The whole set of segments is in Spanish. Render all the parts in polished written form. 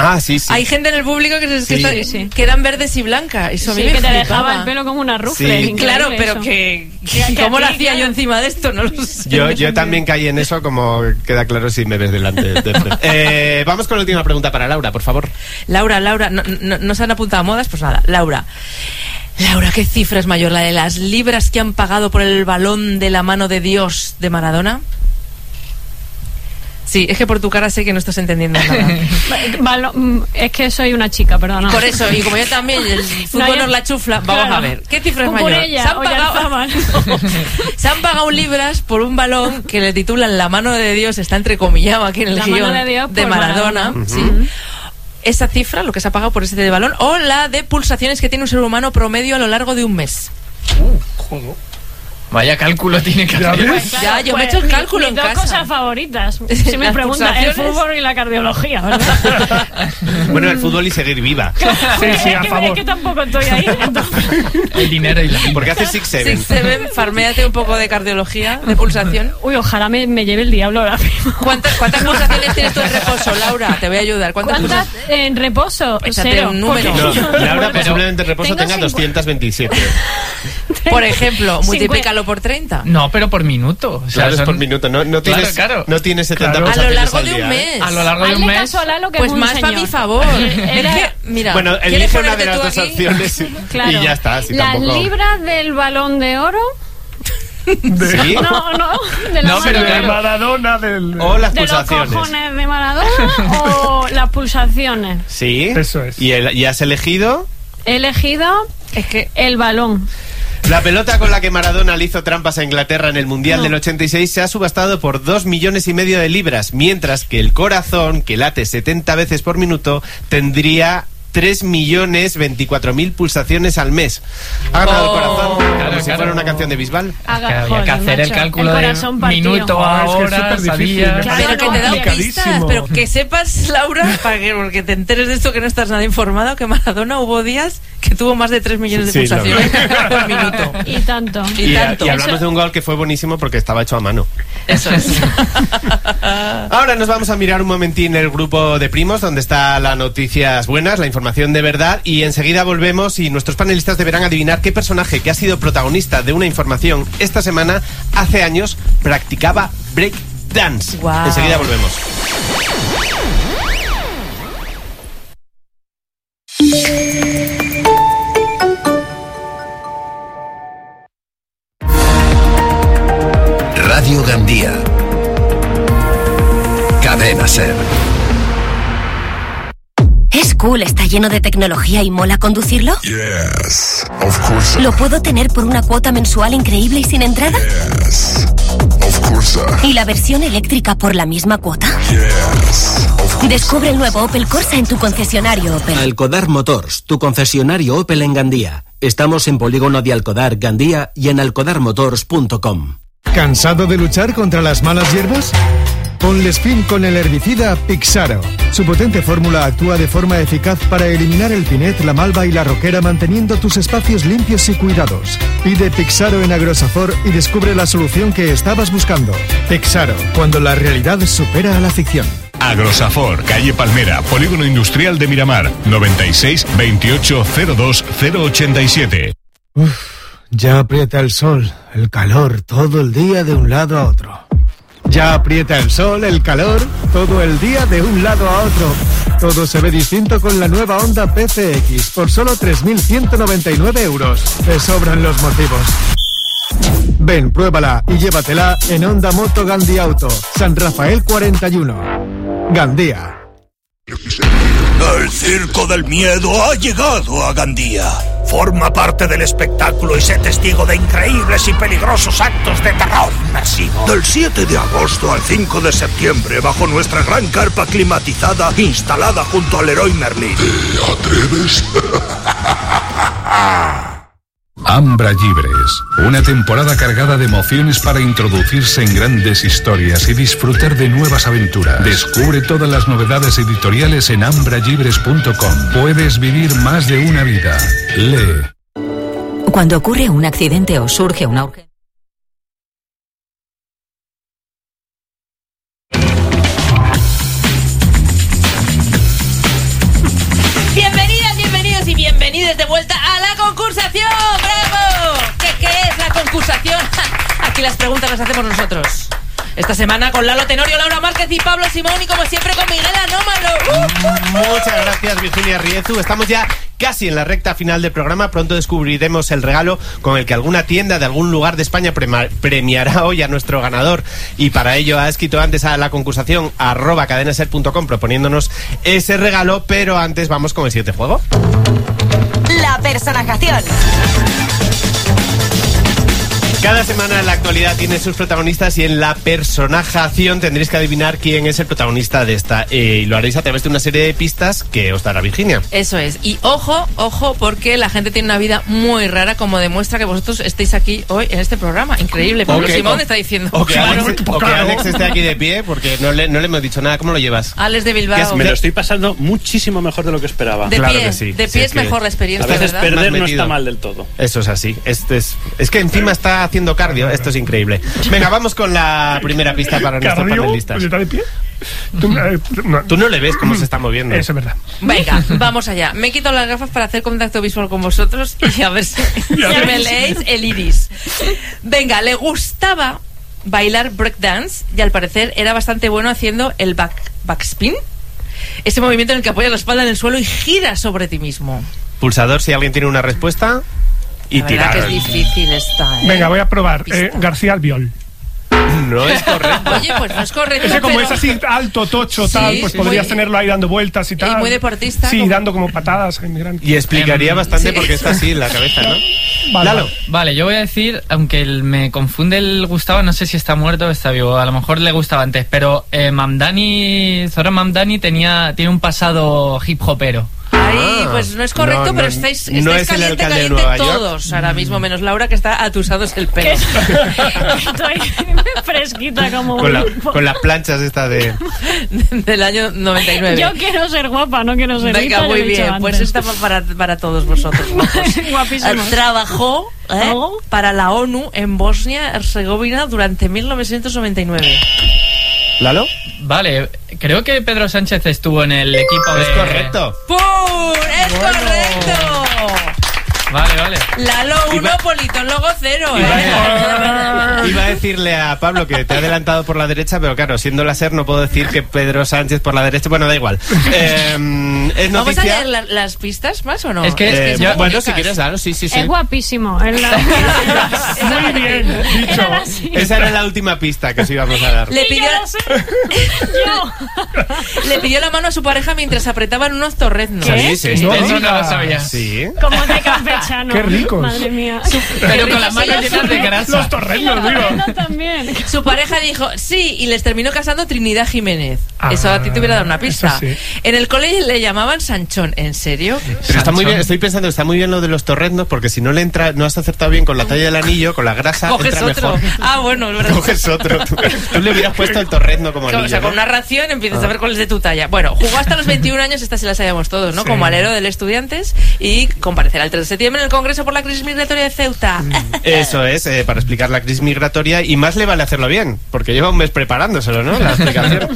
Ah, sí. Hay gente en el público que quedan verdes y blancas. Eso a mí me que te flipaba. dejaba el pelo como una rufle. Sí. Claro, pero ¿cómo lo hacía yo encima de esto? No lo sé. Yo también caí en eso, como queda claro si me ves delante de Fred. Vamos con la última pregunta para Laura, por favor. Laura, no se han apuntado a modas, pues nada. Laura, ¿qué cifra es mayor? ¿La de las libras que han pagado por el balón de la mano de Dios de Maradona? Sí, es que por tu cara sé que no estás entendiendo nada. Es que soy una chica, perdona. Por eso, y como yo también, el fútbol nos la chufla, vamos a ver. ¿Qué cifra es mayor? Se han pagado libras por un balón que le titulan La mano de Dios, está entrecomillado aquí en el guión de Maradona. ¿Sí? Esa cifra, lo que se ha pagado por ese balón, o la de pulsaciones que tiene un ser humano promedio a lo largo de un mes. Joder. Vaya cálculo tiene que hacer. Ya, yo me he hecho el cálculo en casa. Mis dos cosas favoritas, si me preguntan, el fútbol y la cardiología, ¿verdad? Bueno, el fútbol y seguir viva. Sí, a favor. Es que tampoco estoy ahí. Entonces. El dinero y la vida. ¿Por qué haces 6-7? 6-7, farméate un poco de cardiología, de pulsación. Uy, ojalá me lleve el diablo ahora mismo. ¿Cuántas pulsaciones tienes tú en reposo, Laura? Te voy a ayudar. ¿Cuántas en reposo? Échate 0. un número. No, Laura posiblemente en reposo tenga 227. Por ejemplo, multiplícalo por 30. No, pero por minuto. O sea, claro, es por minuto. No tienes 70 a lo largo al de un día, mes. A lo largo de un mes. Caso a Lalo, que pues es más para mi favor. Mira, bueno, elige una de las dos opciones claro. Y ya está. Si las tampoco... libras del Balón de Oro. ¿Sí? No, pero de Maradona o las de pulsaciones. ¿De los cojones de Maradona o las pulsaciones? Sí. Eso es. ¿Y has elegido? He elegido el balón. La pelota con la que Maradona le hizo trampas a Inglaterra en el Mundial del 86 se ha subastado por 2,5 millones de libras, mientras que el corazón, que late 70 veces por minuto, tendría 3.024.000 pulsaciones al mes. Ha ganado el corazón, como si fuera una canción de Bisbal. Había que hacer el cálculo de minuto a hora, sabía. Pero que te da pistas, pero que sepas, Laura, porque te enteres de esto, que no estás nada informado, que Maradona hubo días que tuvo más de 3 millones de pulsaciones por minuto. Y tanto. Y hablamos de un gol que fue buenísimo porque estaba hecho a mano. Eso es. Ahora nos vamos a mirar un momentín el grupo de primos, donde está las noticias buenas, la información de verdad, y enseguida volvemos y nuestros panelistas deberán adivinar qué personaje que ha sido protagonista de una información esta semana, hace años, practicaba break dance. Wow. Enseguida volvemos. Radio Gandía. Cadena SER. ¿Es cool, está lleno de tecnología y mola conducirlo? Yes, of course. ¿Lo puedo tener por una cuota mensual increíble y sin entrada? Yes, of course. ¿Y la versión eléctrica por la misma cuota? Yes, of course. Descubre el nuevo Opel Corsa en tu concesionario Opel. Alcodar Motors, tu concesionario Opel en Gandía. Estamos en Polígono de Alcodar, Gandía, y en alcodarmotors.com. ¿Cansado de luchar contra las malas hierbas? Ponles fin con el herbicida Pixaro. Su potente fórmula actúa de forma eficaz para eliminar el pinet, la malva y la roquera, manteniendo tus espacios limpios y cuidados. Pide Pixaro en Agrosafor y descubre la solución que estabas buscando. Pixaro, cuando la realidad supera a la ficción. Agrosafor, calle Palmera, Polígono Industrial de Miramar, 96 28 02 087. Ya aprieta el sol, el calor, todo el día de un lado a otro. Ya aprieta el sol, el calor, todo el día de un lado a otro. Todo se ve distinto con la nueva Honda PCX por solo 3.199 euros. Te sobran los motivos. Ven, pruébala y llévatela en Honda Moto Gandía Auto, San Rafael 41. Gandía. El Circo del Miedo ha llegado a Gandía. Forma parte del espectáculo y sé testigo de increíbles y peligrosos actos de terror inmersivo. Del 7 de agosto al 5 de septiembre, bajo nuestra gran carpa climatizada instalada junto al Leroy Merlin. ¿Te atreves? Ambra Llibres, una temporada cargada de emociones para introducirse en grandes historias y disfrutar de nuevas aventuras. Descubre todas las novedades editoriales en ambrallibres.com. Puedes vivir más de una vida. Lee. Cuando ocurre un accidente o surge una urgencia. esta semana con Lalo Tenorio, Laura Márquez y Pablo Simón, y como siempre con Miguel Anómalo. Muchas gracias, Virginia Riezu. Estamos ya casi en la recta final del programa. Pronto descubriremos el regalo con el que alguna tienda de algún lugar de España premiará hoy a nuestro ganador, y para ello ha escrito antes a la concursación @cadenaser.com proponiéndonos ese regalo. Pero antes vamos con el siguiente juego. La personajación. Cada semana la actualidad tiene sus protagonistas, y en la personajación tendréis que adivinar quién es el protagonista de esta. Y lo haréis a través de una serie de pistas que os dará Virginia. Eso es. Y ojo, porque la gente tiene una vida muy rara, como demuestra que vosotros estéis aquí hoy en este programa. Increíble. Pablo Simón está diciendo. O que Alex esté aquí de pie, porque no le hemos dicho nada. ¿Cómo lo llevas? Alex de Bilbao. Me lo estoy pasando muchísimo mejor de lo que esperaba. De claro pie, que sí. De pie es mejor la experiencia, a veces ¿verdad? perder no está mal del todo. Eso es así. Es que encima está haciendo cardio. Esto es increíble. Venga, vamos con la primera pista para nuestros panelistas. ¿Está de pie? Tú no le ves cómo se está moviendo. Eso es verdad. Venga, vamos allá. Me he quitado las gafas para hacer contacto visual con vosotros y a ver si me leéis el iris. Venga, le gustaba bailar breakdance y al parecer era bastante bueno haciendo el backspin. Ese movimiento en el que apoyas la espalda en el suelo y giras sobre ti mismo. Pulsador si alguien tiene una respuesta. Y la verdad tirar. que es difícil esta, ¿eh? Venga, voy a probar. García Albiol. No es correcto. Oye, pues no es correcto. Ese como pero... es así alto, tocho, tal, pues podrías tenerlo ahí dando vueltas y tal. Y muy deportista. Sí, dando como patadas a inmigrantes. Y explicaría bastante por qué está así en la cabeza, ¿no? Vale, yo voy a decir, aunque me confunde el Gustavo, no sé si está muerto o está vivo, a lo mejor le gustaba antes, pero Zoran Mamdani tiene un pasado hip hopero. Ay, pues no es correcto, pero estáis caliente todos ahora mismo, menos Laura, que está atusados el pelo. Estoy fresquita como con las planchas esta del año 99. Yo quiero ser guapa, no quiero ser rica. Venga, muy bien, pues esta para todos vosotros. Guapísimo. Trabajó para la ONU en Bosnia-Herzegovina durante 1999. ¿Lalo? Vale, creo que Pedro Sánchez estuvo en el equipo de... Es correcto. ¡Pum! ¡Es correcto! Vale. Lalo 1, Polito luego 0. Iba a decirle a Pablo que te ha adelantado por la derecha, pero claro, siendo la SER no puedo decir que Pedro Sánchez por la derecha. Bueno, da igual. Es noticia... ¿Vamos a leer las pistas más o no? Es que bueno, si quieres, claro, sí. Es guapísimo. Muy bien dicho. Esa era la última pista que os íbamos a dar. Le pidió la mano a su pareja mientras apretaban unos torreznos. Sí. Eso no lo sabía. Sí. Como de campechano. Qué ricos. Madre mía. Pero con las manos llenas de grasa. Los torrenos, digo. También. Su pareja dijo sí y les terminó casando Trinidad Jiménez. Eso a ti te hubiera dado una pista. Sí. En el cole le llamaban Sanchón. ¿En serio? Pero está muy bien, estoy pensando, está muy bien lo de los torreznos, porque si no le entra, no has acertado bien con la talla del anillo, con la grasa, coges entra otro. Mejor. Ah, bueno, es verdad. Coges otro. Tú le hubieras puesto el torrezno como anillo. O sea, con una ración empiezas a ver cuál es de tu talla. Bueno, jugó hasta los 21 años, esta sí la sabíamos todos, ¿no? Sí. Como alero del Estudiantes, y comparecerá el 3 de septiembre en el Congreso por la crisis migratoria de Ceuta. Eso es, para explicar la crisis migratoria, y más le vale hacerlo bien, porque lleva un mes preparándoselo, ¿no? La explicación.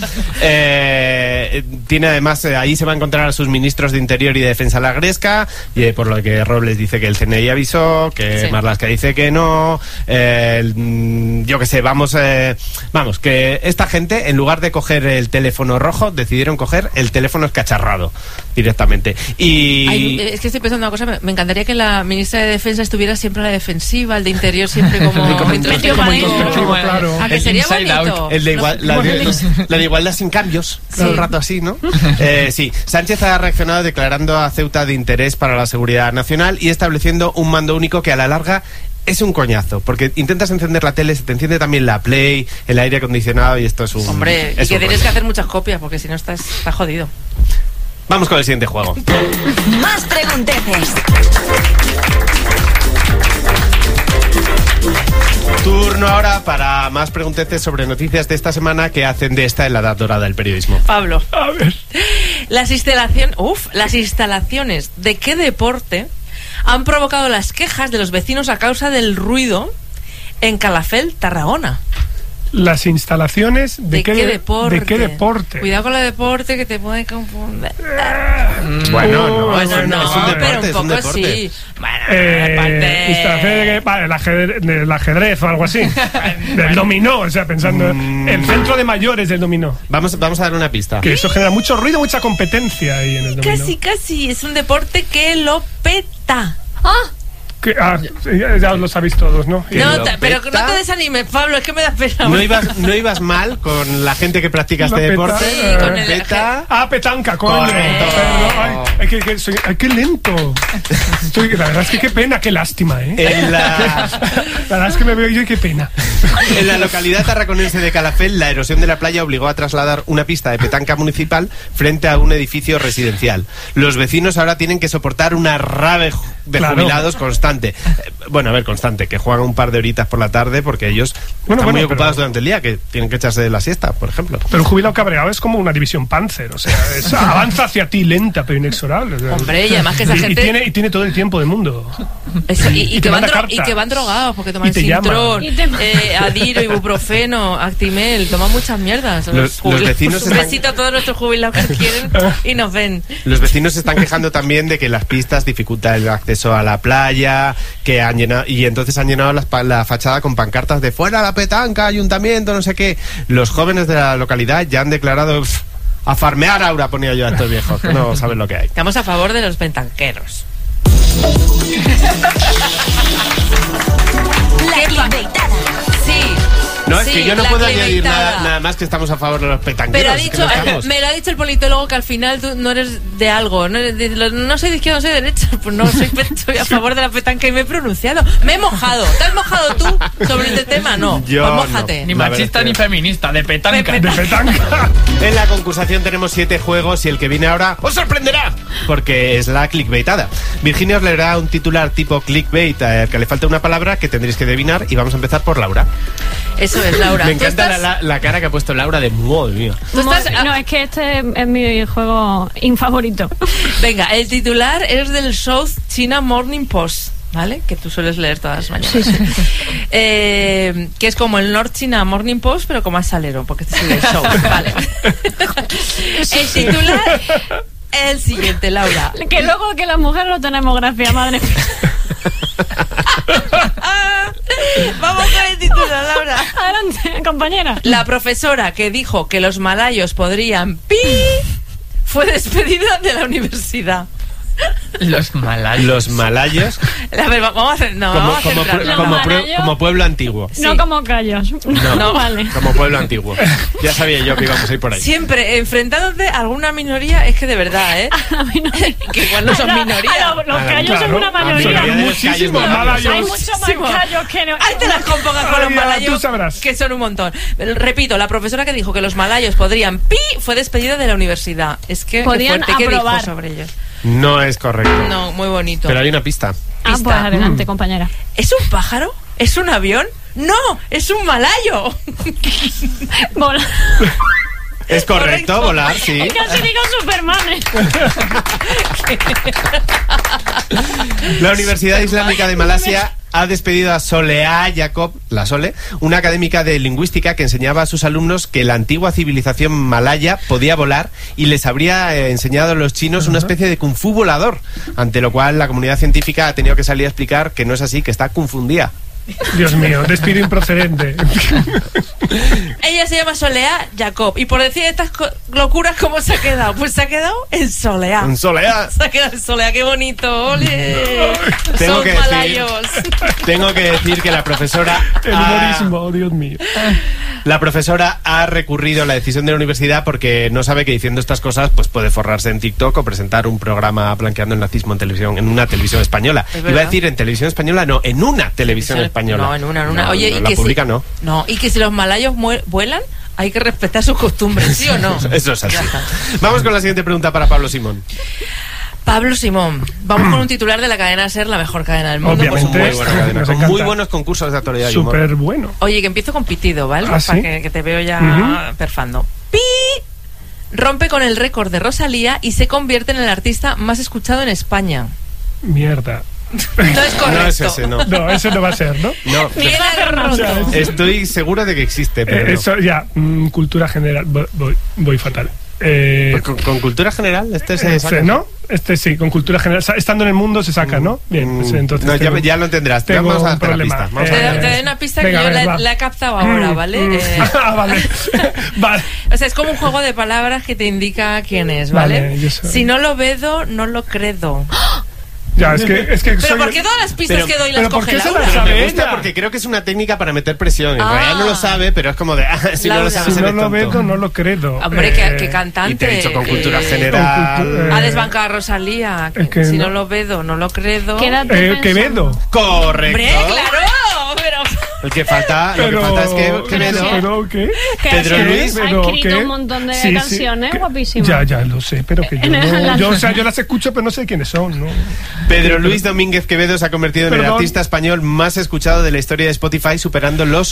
Tiene además, ahí se va a encontrar a sus ministros de Interior y de Defensa la Gresca, y por lo que Robles dice que el CNI avisó, que Marlaska dice que no, yo qué sé, vamos, que esta gente, en lugar de coger el teléfono rojo, decidieron coger el teléfono escacharrado directamente. Y es que estoy pensando una cosa, me encantaría que la ministra de Defensa estuviera siempre a la defensiva, el de Interior siempre como introspectivo, claro. ¿A que sería bonito? El de la de igualdad sin cambios, todo el rato así, ¿no? Sí, Sánchez ha reaccionado declarando a Ceuta de interés para la seguridad nacional y estableciendo un mando único que a la larga es un coñazo, porque intentas encender la tele, se te enciende también la Play, el aire acondicionado, y esto es un... Hombre, y que tienes que hacer muchas copias, porque si no estás jodido. Vamos con el siguiente juego. Más pregunteces. Turno ahora para más pregunteces sobre noticias de esta semana que hacen de esta en la edad dorada del periodismo. Pablo, a ver. Las instalaciones de qué deporte han provocado las quejas de los vecinos a causa del ruido en Calafell, Tarragona? Las instalaciones de qué deporte. Cuidado con el deporte que te puede confundir. Bueno, no, es un deporte, pero un poco sí. Bueno, el ajedrez o algo así. Del dominó, o sea, pensando el centro de mayores del dominó. Vamos a dar una pista. Que eso genera mucho ruido, mucha competencia ahí en el dominó. Casi. Es un deporte que lo peta. Ya lo sabéis todos, ¿no? No, pero no te desanimes, Pablo, es que me da pena. No ibas mal con la gente que practica este deporte. Sí, con el peta. Petanca, coño. Ay, qué lento. La verdad es que qué pena, qué lástima, ¿eh? La verdad es que me veo yo y qué pena. En la localidad tarraconense de Calafell, la erosión de la playa obligó a trasladar una pista de petanca municipal frente a un edificio residencial. Los vecinos ahora tienen que soportar una rave de jubilados constante. Bueno, a ver, constante, que juegan un par de horitas por la tarde porque ellos están muy ocupados durante el día, que tienen que echarse de la siesta, por ejemplo. Pero un jubilado cabreado es como una división Panzer, o sea, avanza hacia ti lenta pero inexorable. Hombre, y además que esa gente... Y tiene todo el tiempo del mundo. Eso, y que van drogados porque toman Sintrón, Adiro, Ibuprofeno, Actimel, toman muchas mierdas. Los vecinos un besito a todos nuestros jubilados que quieren y nos ven. Los vecinos se están quejando también de que las pistas dificultan el acceso a la playa, que han llenado, y entonces han llenado la fachada con pancartas de fuera la petanca, ayuntamiento, no sé qué. Los jóvenes de la localidad ya han declarado a farmear aura, ponía yo a estos viejos, que no saben lo que hay. Estamos a favor de los petanqueros. La clickbaitada. Sí. No, es que yo no puedo añadir nada más que estamos a favor de los petanqueros. Pero me lo ha dicho el politólogo que al final tú no eres de algo. No soy de izquierda, no soy de derecha. Pues no, soy a favor de la petanca y me he pronunciado. Me he mojado. ¿Te has mojado tú sobre este tema? No. Yo pues mójate. No. Ni machista ni feminista, de petanca. De petanca. En la concursación tenemos 7 juegos y el que viene ahora os sorprenderá, porque es la clickbaitada. Virginia os leerá un titular tipo clickbait al que le falta una palabra que tendréis que adivinar y vamos a empezar por Laura. Eso es, Laura. Me encanta la cara que ha puesto Laura de madre mía. No, es que este es mi juego infavorito. Venga, el titular es del South China Morning Post, ¿vale? Que tú sueles leer todas las mañanas. Sí. Que es como el North China Morning Post, pero con más salero, porque este es el South, ¿vale? El titular es el siguiente, Laura. Que luego que las mujeres no tenemos gracia, madre mía. Vamos con el titular, Laura. Adelante, compañera. La profesora que dijo que los malayos podrían fue despedida de la universidad. Los malayos. Los malayos. A ver, vamos a hacer. No, como pueblo antiguo. Sí. No como callos. No, vale. Como pueblo antiguo. Ya sabía yo que íbamos a ir por ahí. Siempre enfrentándote a alguna minoría, es que de verdad, ¿eh? Que igual no son minoría. Los callos son una mayoría. Hay muchos más callos que no. Ahí te las compongas con los malayos, que son un montón. Repito, la profesora que dijo que los malayos podrían fue despedida de la universidad. Es que podían fuerte que aprobar. dijo sobre ellos. No es correcto. No, muy bonito. Pero hay una pista. Pues adelante, compañera. ¿Es un pájaro? ¿Es un avión? ¡No! ¡Es un malayo! Volar. Es correcto, volar, sí. Casi digo Superman. La Universidad Islámica de Malasia ha despedido a Soleá Jacob, la Sole, una académica de lingüística que enseñaba a sus alumnos que la antigua civilización malaya podía volar y les habría enseñado a los chinos una especie de kung fu volador, ante lo cual la comunidad científica ha tenido que salir a explicar que no es así, que está confundida. Dios mío, despido improcedente. Ella se llama Soleá Jacob. Y por decir estas locuras, ¿cómo se ha quedado? Pues se ha quedado en Soleá. En Soleá. Se ha quedado en Soleá, qué bonito. ¡Ole! Tengo Son malayos. Tengo que decir que la profesora... El humorismo, Dios mío. La profesora ha recurrido a la decisión de la universidad porque no sabe que diciendo estas cosas pues puede forrarse en TikTok o presentar un programa blanqueando el nazismo en televisión, en una televisión española. Iba a decir en televisión española, no, en una televisión española. No, en una. No, oye, no, y la que pública si, no. Y que si los malayos vuelan, hay que respetar sus costumbres, ¿sí o no? Eso es así. Vamos con la siguiente pregunta para Pablo Simón. Pablo Simón, vamos con un titular de la cadena SER, la mejor cadena del mundo. Obviamente, muy buena cadena, con muy buenos concursos de actualidad. Súper bueno. Oye, que empiezo con pitido, ¿vale? ¿Ah, sí? Para que te veo ya perfando. ¡Pi! Rompe con el récord de Rosalía y se convierte en el artista más escuchado en España. Mierda. No es correcto. No es ese, no. No, ese no va a ser, ¿no? No. Mira Fernando. Estoy seguro de que existe, pero eso ya, cultura general, voy fatal. Con cultura general, se saca. ¿No? Sí, con cultura general. Estando en el mundo se saca, ¿no? Bien, pues entonces. No, ya lo entenderás. Vamos a darte la pista. Te doy una pista que yo la he captado ahora, ¿vale? Vale. Vale. O sea, es como un juego de palabras que te indica quién es, ¿vale? Si no lo vedo, no lo credo. Ya, es que ¿Pero por qué todas las pistas que doy las coge Laura? Me gusta porque creo que es una técnica para meter presión. En realidad no lo sabe, pero es como de... si no lo sabes, si no lo veo, no lo credo. Hombre, qué cantante. Y te he dicho con cultura general. Ha desbancado a Rosalía. Si no lo veo, no lo credo. Quevedo. Correcto. ¡Hombre, claro! Pero... Lo que falta es que ¿Pero qué? Pedro Luis. Ha escrito un montón de canciones guapísimas. Ya lo sé, pero que yo no... yo las escucho, pero no sé quiénes son, ¿no? Pedro Luis Domínguez Quevedo se ha convertido en el artista español más escuchado de la historia de Spotify, superando los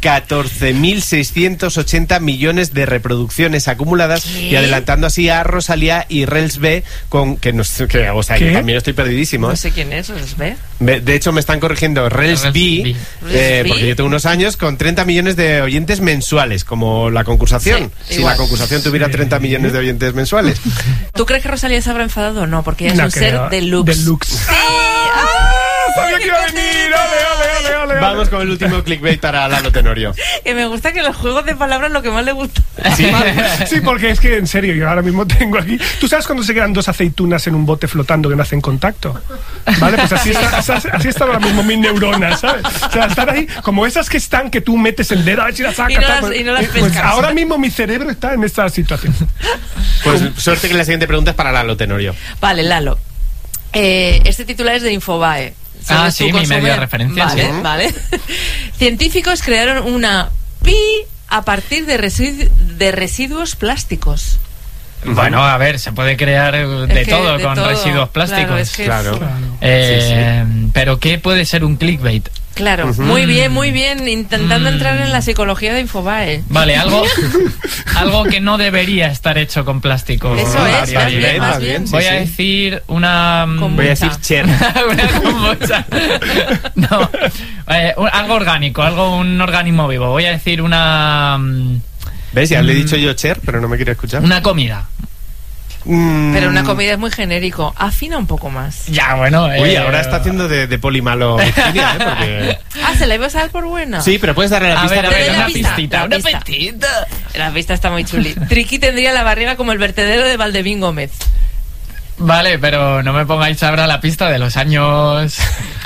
14.680 millones de reproducciones acumuladas y adelantando así a Rosalía y Rels B, yo también estoy perdidísimo. No sé quién es Rels B. De hecho, me están corrigiendo Rels B, porque yo tengo unos años con 30 millones de oyentes mensuales, como la concursación. Si la concursación tuviera 30 millones de oyentes mensuales. ¿Tú crees que Rosalía se habrá enfadado o no? Porque ella es un ser deluxe. ¡Sí! ¡Sabía que iba a venir! ¡Ole! Vamos con el último clickbait para Lalo Tenorio. Que me gusta que los juegos de palabras lo que más le gusta. Sí, porque es que, en serio, yo ahora mismo tengo aquí... ¿Tú sabes cuando se quedan dos aceitunas en un bote flotando que no hacen contacto? ¿Vale? Pues así están ahora mismo mis neuronas, ¿sabes? O sea, están ahí, como esas que están, que tú metes el dedo a ver si las sacas. Y no las pescas. Pues ahora mismo mi cerebro está en esta situación. Pues suerte que la siguiente pregunta es para Lalo Tenorio. Vale, Lalo. Este titular es de Infobae. Sí, mi medio de referencia. Vale. Científicos crearon una pi a partir de residuos plásticos. Bueno, a ver, se puede crear de todo con residuos plásticos. Claro. Pero ¿qué puede ser un clickbait? Claro, muy bien, intentando entrar en la psicología de Infobae. Vale, algo que no debería estar hecho con plástico. Eso es, más bien. Voy a decir una... Voy a decir cher. Una kombucha. No, algo orgánico, un organismo vivo. Voy a decir una... ¿Ves? Ya le he dicho yo cher, pero no me quiere escuchar. Una comida. Pero una comida es muy genérico. Afina un poco más. Ya, bueno. Uy, ahora está haciendo de poli malo Virginia, porque... ¿se la ibas a dar por buena? Sí, pero puedes darle la pista. A ver, una pistita. La pista está muy chuli. Triqui tendría la barriga como el vertedero de Valdevín Gómez. Vale, pero no me pongáis ahora la pista de los años...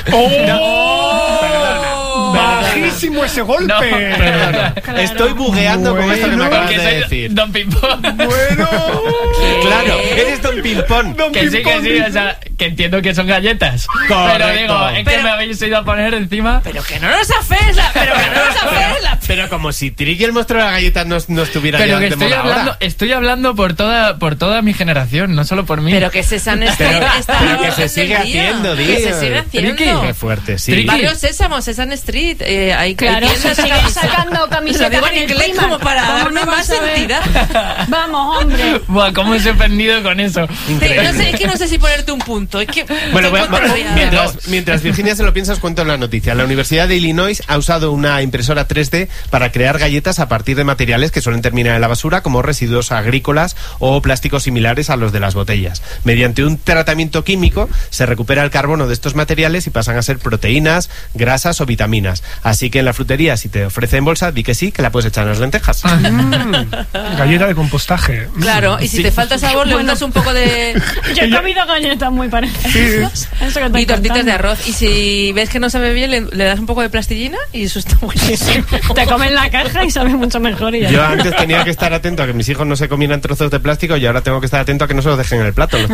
Bajísimo ese golpe. No, perdona. Claro. Estoy bugueando con esto que me acabas de decir. Don Pimpón. Bueno. Claro, eres Don Pimpón. Que sí, o sea, que entiendo que son galletas. Correcto. Pero digo, es que me habéis ido a poner encima. Pero que no nos afes Pero como si Triqui el monstruo de las galletas no estuviera pero ya que estoy hablando por toda mi generación, no solo por mí. Pero que Sesame Street está pero que se sigue haciendo, que se sigue haciendo. Qué fuerte, sí. Barrio Sésamo, Sesame Street. Claro, se siguen sacando camisetas en inglés como para darme más entidad. Vamos, hombre. Buah, cómo se he ofendido con eso. No sé si ponerte un punto. Es que bueno, mientras Virginia se lo piensa, os cuento la noticia. La Universidad de Illinois ha usado una impresora 3D para crear galletas a partir de materiales que suelen terminar en la basura, como residuos agrícolas o plásticos similares a los de las botellas. Mediante un tratamiento químico se recupera el carbono de estos materiales y pasan a ser proteínas, grasas o vitaminas. Así que en la frutería, si te ofrece en bolsa, di que sí, que la puedes echar en las lentejas. Galleta de compostaje. Claro, y si te falta sabor, le untas un poco de... Yo he comido galletas muy parecidas. Y tortitas de arroz. Y si ves que no sabe bien, le das un poco de plastillina y eso está buenísimo. Te comes la caja y sabe mucho mejor. Yo antes tenía que estar atento a que mis hijos no se comieran trozos de plástico y ahora tengo que estar atento a que no se los dejen en el plato. El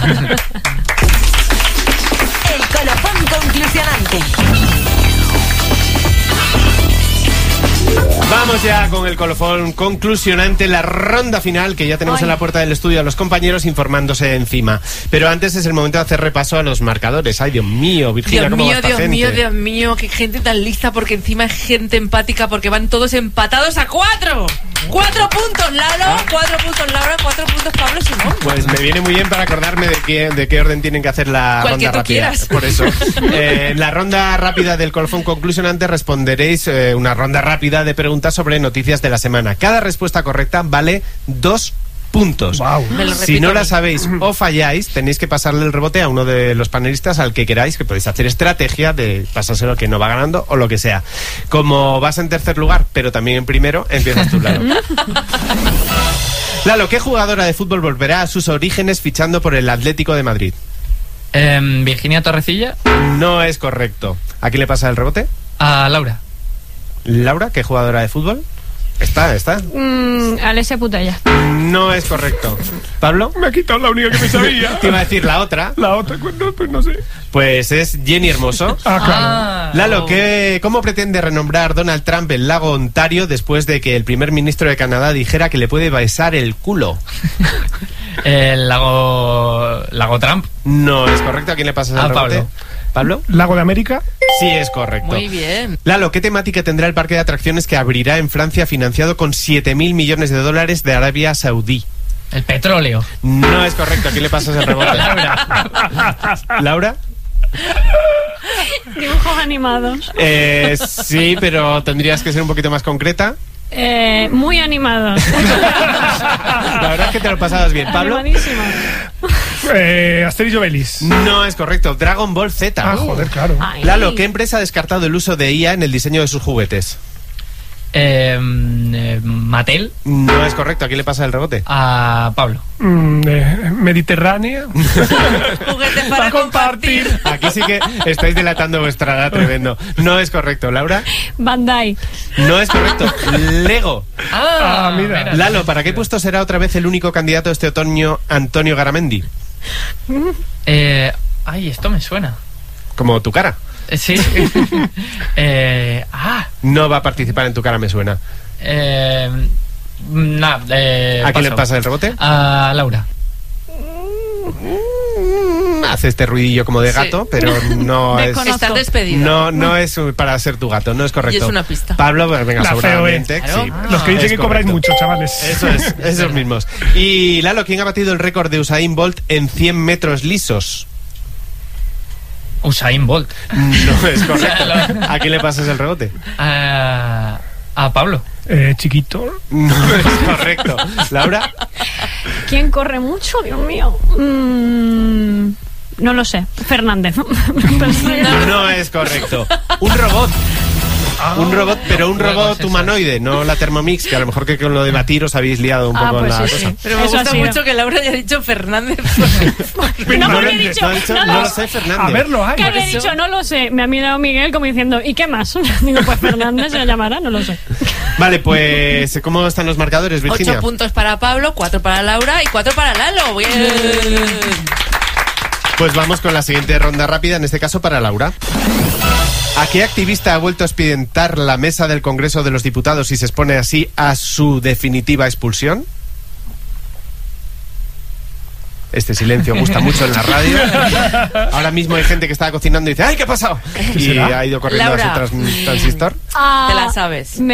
colofón conclusionante. Vamos ya con el colofón conclusionante, la ronda final, que ya tenemos en la puerta del estudio a los compañeros informándose encima. Pero antes es el momento de hacer repaso a los marcadores. Ay, Dios mío, Virginia, ¿cómo va esta gente? Dios mío, qué gente tan lista, porque encima es gente empática, porque van todos empatados a 4. 4 puntos, Lalo, 4 puntos, Laura, 4 puntos, Pablo Simón. Pues me viene muy bien para acordarme de qué orden tienen que hacer la ronda rápida. Quieras. Por eso. En la ronda rápida del colofón conclusionante responderéis una ronda rápida de preguntas sobre noticias de la semana. Cada respuesta correcta vale 2 puntos. puntos. Wow. Si no la sabéis o falláis, tenéis que pasarle el rebote a uno de los panelistas al que queráis, que podéis hacer estrategia de pasárselo que no va ganando o lo que sea. Como vas en tercer lugar, pero también en primero, empiezas tú, Lalo. Lalo, ¿qué jugadora de fútbol volverá a sus orígenes fichando por el Atlético de Madrid? Virginia Torrecilla. No es correcto. ¿A quién le pasa el rebote? A Laura. ¿Laura? ¿Qué jugadora de fútbol? Está. Alessia Putellas. No es correcto. ¿Pablo? Me ha quitado la única que me sabía. Te iba a decir la otra. La otra, pues no sé. Pues es Jenny Hermoso. Claro. Lalo, ¿cómo pretende renombrar Donald Trump el lago Ontario después de que el primer ministro de Canadá dijera que le puede besar el culo? El lago Trump. No es correcto. ¿A quién le pasa el rebote? ¿Pablo? ¿Lago de América? Sí, es correcto. Muy bien. Lalo, ¿qué temática tendrá el parque de atracciones que abrirá en Francia financiado con 7.000 millones de dólares de Arabia Saudí? El petróleo. No es correcto. ¿A quién le pasas el rebote? ¿Laura? Dibujos animados. Sí, pero tendrías que ser un poquito más concreta. Muy animados. La verdad es que te lo pasabas bien. ¿Pablo? Asterix y Obelix. No es correcto. Dragon Ball Z. Joder, claro. Lalo, ¿qué empresa ha descartado el uso de IA en el diseño de sus juguetes? Mattel. No es correcto. ¿A quién le pasa el rebote? A Pablo. Mediterránea. Juguetes para compartir. Aquí sí que estáis delatando vuestra edad, tremendo. No es correcto. ¿Laura? Bandai. No es correcto. Lego. Mira. Lalo, ¿para qué puesto será otra vez el único candidato este otoño Antonio Garamendi? Esto me suena. Como tu cara. Sí. No va a participar en Tu cara me suena. ¿A quién le pasa el rebote? A Laura. Hace este ruidillo como de gato, sí. Pero no es... Estar despedido. No es para ser tu gato, no es correcto. Y es una pista. Pablo, pues venga, seguramente. Claro. Sí. Los que dicen que cobráis mucho, chavales. Eso es, esos mismos. Y Lalo, ¿quién ha batido el récord de Usain Bolt en 100 metros lisos? Usain Bolt. No es correcto. ¿A quién le pasas el rebote? A Pablo. Chiquito. No es correcto. ¿Laura? ¿Quién corre mucho? Dios mío. No lo sé. Fernández. No es correcto. Un robot. Un robot, pero un robot humanoide, no la Thermomix, que a lo mejor que con lo de batir os habéis liado un poco pues la sí, cosa. sí. Pero me gusta mucho que Laura haya dicho Fernández. No lo sé, Fernández. A verlo, hay. Que había dicho, no lo sé. Me ha mirado Miguel como diciendo, ¿y qué más? Digo, pues Fernández se llamará, no lo sé. Vale, pues, ¿cómo están los marcadores, Virginia? 8 puntos para Pablo, 4 para Laura y 4 para Lalo. Bien. Pues vamos con la siguiente ronda rápida, en este caso para Laura. ¿A qué activista ha vuelto a expedientar la mesa del Congreso de los Diputados y se expone así a su definitiva expulsión? Este silencio gusta mucho en la radio. Ahora mismo hay gente que estaba cocinando y dice, ¡ay, qué ha pasado! Y ha ido corriendo Laura, a su transistor. Te la sabes. Qué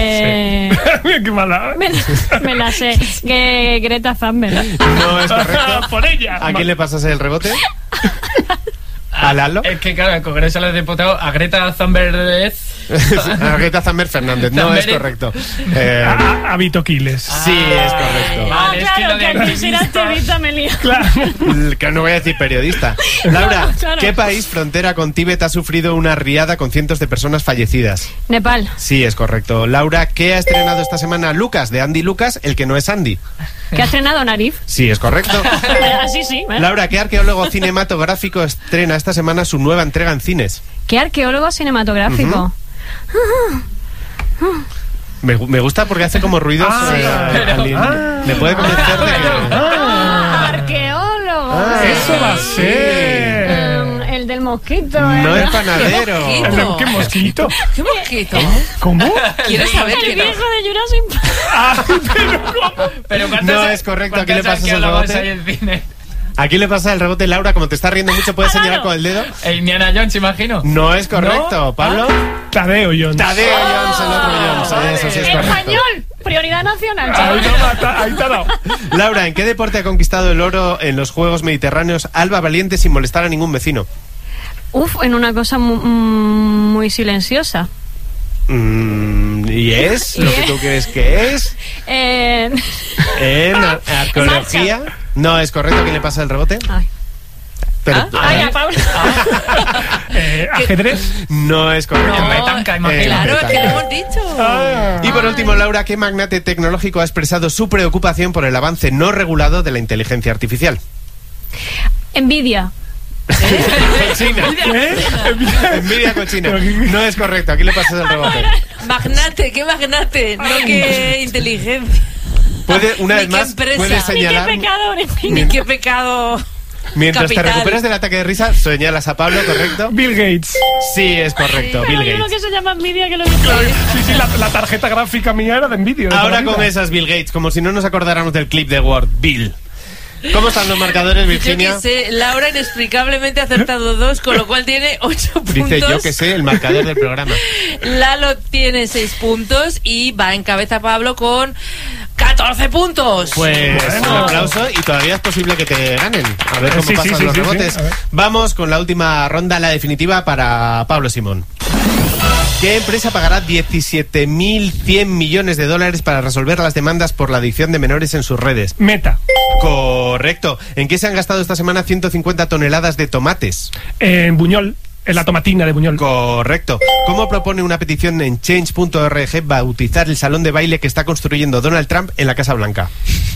mala. Me la sé. Greta Thunberg. No es correcto. Por ella. ¿A quién le pasas el rebote? ¿A Lalo? Es que claro, el Congreso de los Diputados a Greta Thunberg a Greta Thunberg Fernández, no es correcto. A Vito Quiles. Sí, es correcto. Vale, claro, que al decir activista me lío. Claro. Que no voy a decir periodista. Laura, claro. ¿Qué país frontera con Tíbet ha sufrido una riada con cientos de personas fallecidas? Nepal. Sí, es correcto. Laura, ¿qué ha estrenado esta semana Lucas, de Andy Lucas, el que no es Andy? ¿Que ha estrenado Narif? Sí, es correcto. Así sí. Laura, ¿qué arqueólogo cinematográfico estrena esta semana su nueva entrega en cines? ¿Qué arqueólogo cinematográfico? Me gusta porque hace como ruidos. Me puede convencer de que... Arqueólogo. Eso va a ser. El del mosquito. No es panadero. ¿Qué mosquito? ¿Qué mosquito? ¿Cómo? ¿Quieres saber El quién viejo de Jurassic Park. Pero no es correcto. ¿A quién le pasas el rebote? ¿A quién le pasa el rebote, Laura? Como te está riendo mucho, ¿puedes señalar con el dedo? Indiana Jones, imagino. No es correcto. ¿No? ¿Pablo? Tadeo Jones. Tadeo Jones, el otro Jones. Eso sí es correcto. Español. Prioridad nacional. Ahí te ha dado. Laura, ¿en qué deporte ha conquistado el oro en los Juegos Mediterráneos Alba Valiente sin molestar a ningún vecino? En una cosa muy silenciosa. Y ¿Y es lo que tú crees que es? En arqueología. No es correcto. ¿Quién le pasa el rebote? Pero, a Pablo. ¿Ajedrez? No es correcto. Claro, es que lo hemos dicho. Y por último, Laura, ¿qué magnate tecnológico ha expresado su preocupación por el avance no regulado de la inteligencia artificial? Nvidia. China. Envidia con China. No es correcto. Aquí le pasas el rebote. Magnate, ¿qué magnate? No qué inteligencia. Una vez más, puedes señalar. Ni qué pecado. Mientras capital. te recuperas del ataque de risa, señalas a Pablo, ¿correcto? Bill Gates. Sí, es correcto, Bill Hay uno Gates. que se llama Nvidia que lo Sí, la tarjeta gráfica mía era de Nvidia. Ahora con esas Bill Gates, como si no nos acordáramos del clip de Word, Bill. ¿Cómo están los marcadores, Virginia? Yo que sé, Laura inexplicablemente ha acertado 2, con lo cual tiene 8 puntos. Dice, yo que sé, el marcador del programa. Lalo tiene 6 puntos y va en cabeza Pablo con 14 puntos. Pues un aplauso y todavía es posible que te ganen. A ver cómo pasan los rebotes. Vamos con la última ronda, la definitiva para Pablo Simón. ¿Qué empresa pagará 17.100 millones de dólares para resolver las demandas por la adicción de menores en sus redes? Meta. Correcto. ¿En qué se han gastado esta semana 150 toneladas de tomates? En Buñol. En la tomatina de Buñol. Correcto. ¿Cómo propone una petición en change.org bautizar el salón de baile que está construyendo Donald Trump en la Casa Blanca?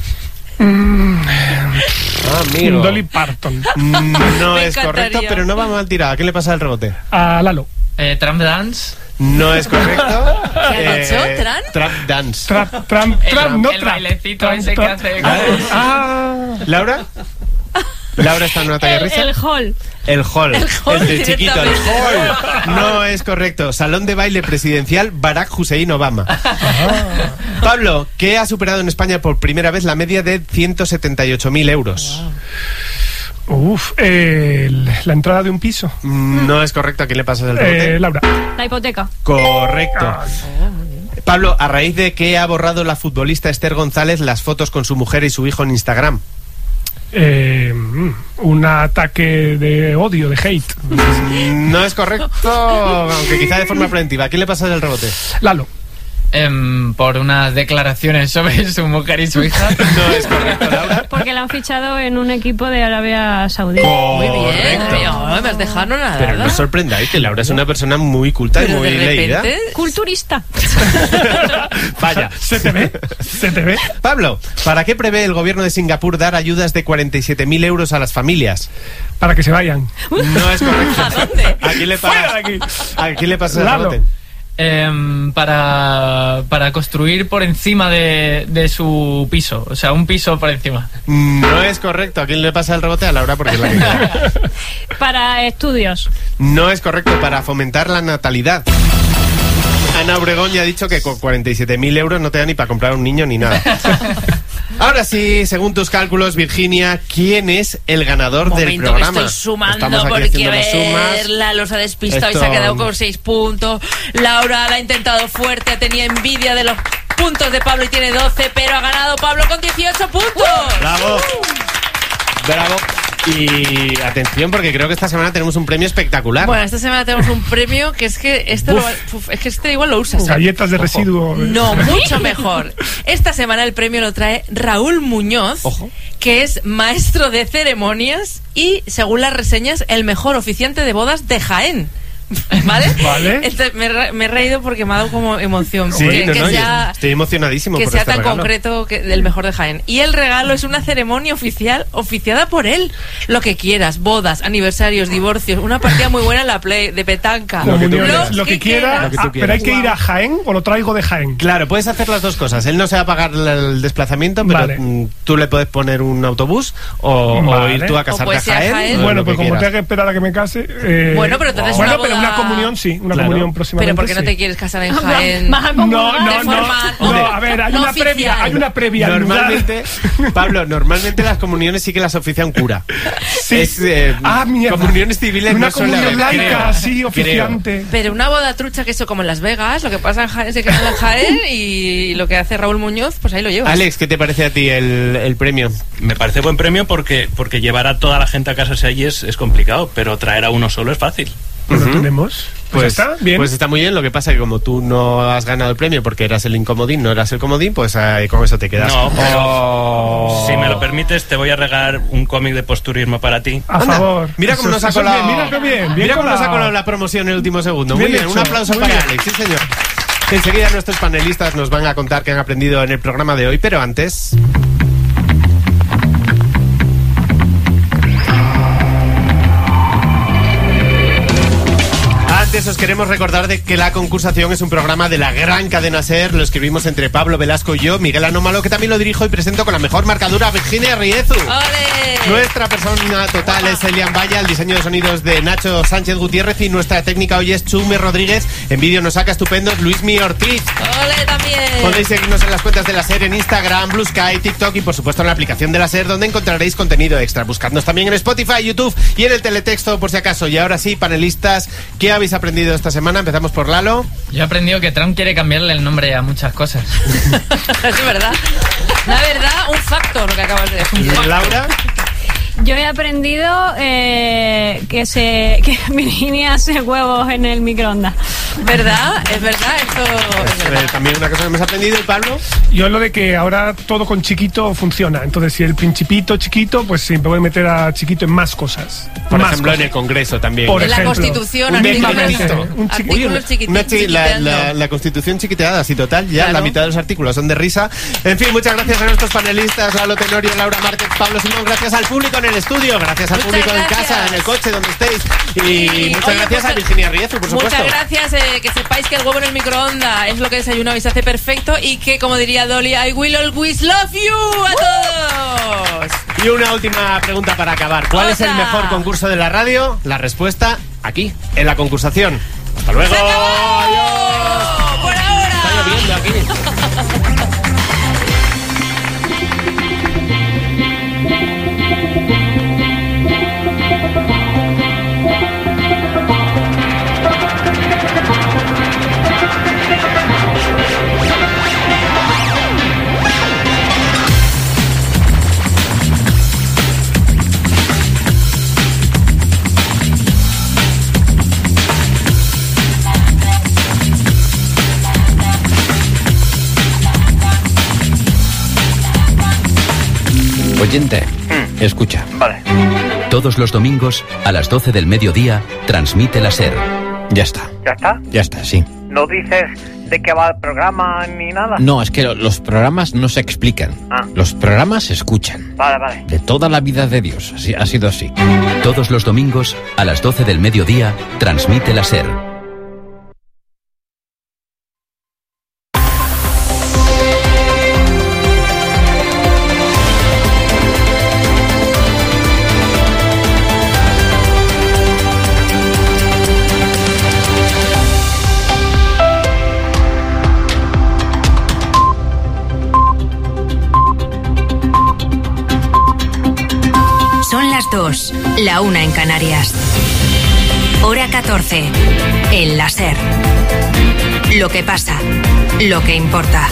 Amigo. Dolly Parton. No es correcto, pero no va mal tirado. ¿A quién le pasa el rebote? A Lalo. Trump Dance. No es correcto. ¿Qué ha dicho? Trump Dance. Trump, no el Trump. bailecito ese que hace. ¿Laura? ¿Laura está en una talla de risa? El hall. El hall. El de chiquito, el directamente. hall. No es correcto. Salón de baile presidencial Barack Hussein Obama. Pablo, ¿qué ha superado en España por primera vez la media de 178.000 euros? La entrada de un piso. No es correcto. ¿A quién le pasas el rebote? Laura. La hipoteca. Correcto. Pablo, ¿a raíz de qué ha borrado la futbolista Esther González las fotos con su mujer y su hijo en Instagram? Un ataque de odio, de hate. No es correcto, aunque quizá de forma preventiva. ¿A quién le pasas el rebote? Lalo. Por unas declaraciones sobre su mujer y su hija. No es correcto, Laura. Porque la han fichado en un equipo de Arabia Saudí. Muy bien. No me has dejado nada. Pero no os sorprendáis que Laura es una persona muy culta y Pero muy de repente, leída. Culturista. Vaya. Se te ve. Pablo, ¿para qué prevé el gobierno de Singapur dar ayudas de 47.000 euros a las familias? Para que se vayan. ¿A No es correcto. dónde? ¿A quién le Fuera de aquí. ¿A quién le pasas el Lalo. rebote? Para construir por encima de su piso. O sea, un piso por encima. No es correcto. ¿A quién le pasa el rebote? A Laura, porque es la que queda. Para estudios. No es correcto. Para fomentar la natalidad. Ana Obregón ya ha dicho que con 47.000 euros no te da ni para comprar un niño ni nada. Ahora sí, según tus cálculos, Virginia, ¿quién es el ganador del programa? Que estoy sumando Estamos aquí porque haciendo las sumas. verla, los ha despistado Esto- y se ha quedado con 6 puntos. Laura la ha intentado fuerte, tenía envidia de los puntos de Pablo y tiene 12, pero ha ganado Pablo con 18 puntos. ¡Bravo! ¡Bravo! Y atención, porque creo que esta semana tenemos un premio espectacular. Bueno, esta semana tenemos un premio que es que este igual lo usas. Galletas de residuo. No, mucho mejor. Esta semana el premio lo trae Raúl Muñoz, que es maestro de ceremonias y, según las reseñas, el mejor oficiante de bodas de Jaén. ¿Vale? Vale. Entonces, me he reído porque me ha dado como emoción. Sí, que, no, que no, sea, yo estoy emocionadísimo que por sea este tan regalo. concreto del mejor de Jaén. Y el regalo es una ceremonia oficial oficiada por él. Lo que quieras, bodas, aniversarios, divorcios, una partida muy buena en la Play, de petanca. Comuniones, lo que quiera. Lo que tú quieras. Pero hay que ir a Jaén o lo traigo de Jaén. Claro, puedes hacer las dos cosas. Él no se va a pagar el desplazamiento, pero Vale. tú le puedes poner un autobús o Vale. ir tú a O casarte a puedes ir a Jaén. Jaén. o Bueno, lo pues que como quieras. tenga que esperar a que me case. Bueno, pero entonces Bueno, una pero boda- una comunión sí. Una Claro. comunión próximamente. Pero ¿por qué no sí. te quieres casar en Jaén? Vas a No, comulgar. no, de no. forma- No, a ver, hay no una oficial. previa. Hay una previa. al lugar. Normalmente, Pablo, normalmente las comuniones sí que las oficia un cura. Sí. Es, Mierda. comuniones civiles Una no suele comunión haber, laica, creo. sí, oficiante. Pero una boda trucha que eso como en Las Vegas, lo que pasa en Jaén se queda en Jaén y lo que hace Raúl Muñoz, pues ahí lo llevas. Alex, ¿qué te parece a ti el premio? Me parece buen premio porque llevar a toda la gente a casarse allí es complicado, pero traer a uno solo es fácil. ¿Lo tenemos? Pues está bien. Pues está muy bien. Lo que pasa es que como tú no has ganado el premio porque eras el incomodín, no eras el comodín, pues con eso te quedas. No, pero si me lo permites, te voy a regalar un cómic de posturismo para ti. A favor. Mira cómo nos ha colado. Mira cómo nos ha colado la promoción en el último segundo. Muy bien, un aplauso muy para bien. Alex, sí señor. Enseguida nuestros panelistas nos van a contar qué han aprendido en el programa de hoy, pero antes... Antes os queremos recordar de que La Concursación es un programa de la gran cadena SER. Lo escribimos entre Pablo Velasco y yo, Miguel Anómalo, que también lo dirijo y presento con la mejor marcadura, Virginia Riezu. ¡Ole! Nuestra persona total es Elian Vaya, el diseño de sonidos de Nacho Sánchez Gutiérrez y nuestra técnica hoy es Chume Rodríguez. En vídeo nos saca estupendos Luismi Ortiz. ¡Ole también! Podéis seguirnos en las cuentas de la SER en Instagram, Blue Sky, TikTok y por supuesto en la aplicación de la SER, donde encontraréis contenido extra. Buscadnos también en Spotify, YouTube y en el teletexto por si acaso. Y ahora sí, panelistas, ¿qué habéis aprendido esta semana? Empezamos por Lalo. Yo he aprendido que Trump quiere cambiarle el nombre a muchas cosas. Es verdad. La verdad, un facto lo que acabas de decir. Laura. Yo he aprendido que Virginia hace huevos en el microondas. ¿Verdad? Es verdad, esto es verdad. También una cosa que hemos aprendido, ¿y Pablo? Yo lo de que ahora todo con chiquito funciona. Entonces, si el principito chiquito, pues siempre voy a meter a chiquito en más cosas. Por ejemplo, en el Congreso también. Por en ejemplo, la Constitución, artículos chiquititos. La Constitución chiquiteada, así total, ya claro. La mitad de los artículos son de risa. En fin, muchas gracias a nuestros panelistas, Lalo Tenorio, Laura Márquez, Pablo Simón, gracias al público en el estudio, gracias al Muchas público gracias. en casa, en el coche, donde estéis. Y muchas oye, gracias pues, a Virginia Riezu, por supuesto. Muchas gracias, que sepáis que el huevo en el microondas es lo que desayunaba y se hace perfecto y que, como diría Dolly, I will always love you a todos. Y una última pregunta para acabar. ¿Cuál es el mejor concurso de la radio? La respuesta aquí, en La Concursación. ¡Hasta luego! ¡Adiós! ¡Por ahora! Está lloviendo aquí. Oyente, escucha. Vale. Todos los domingos, a las 12 del mediodía, transmite la SER. Ya está. ¿Ya está? Ya está, sí. ¿No dices de qué va el programa ni nada? No, es que los programas no se explican. Ah. Los programas se escuchan. Vale. De toda la vida de Dios. Así, ha sido así. Todos los domingos, a las 12 del mediodía, transmite la SER. Son las 2, la 1 en Canarias. Hora 14, en la SER. Lo que pasa, lo que importa.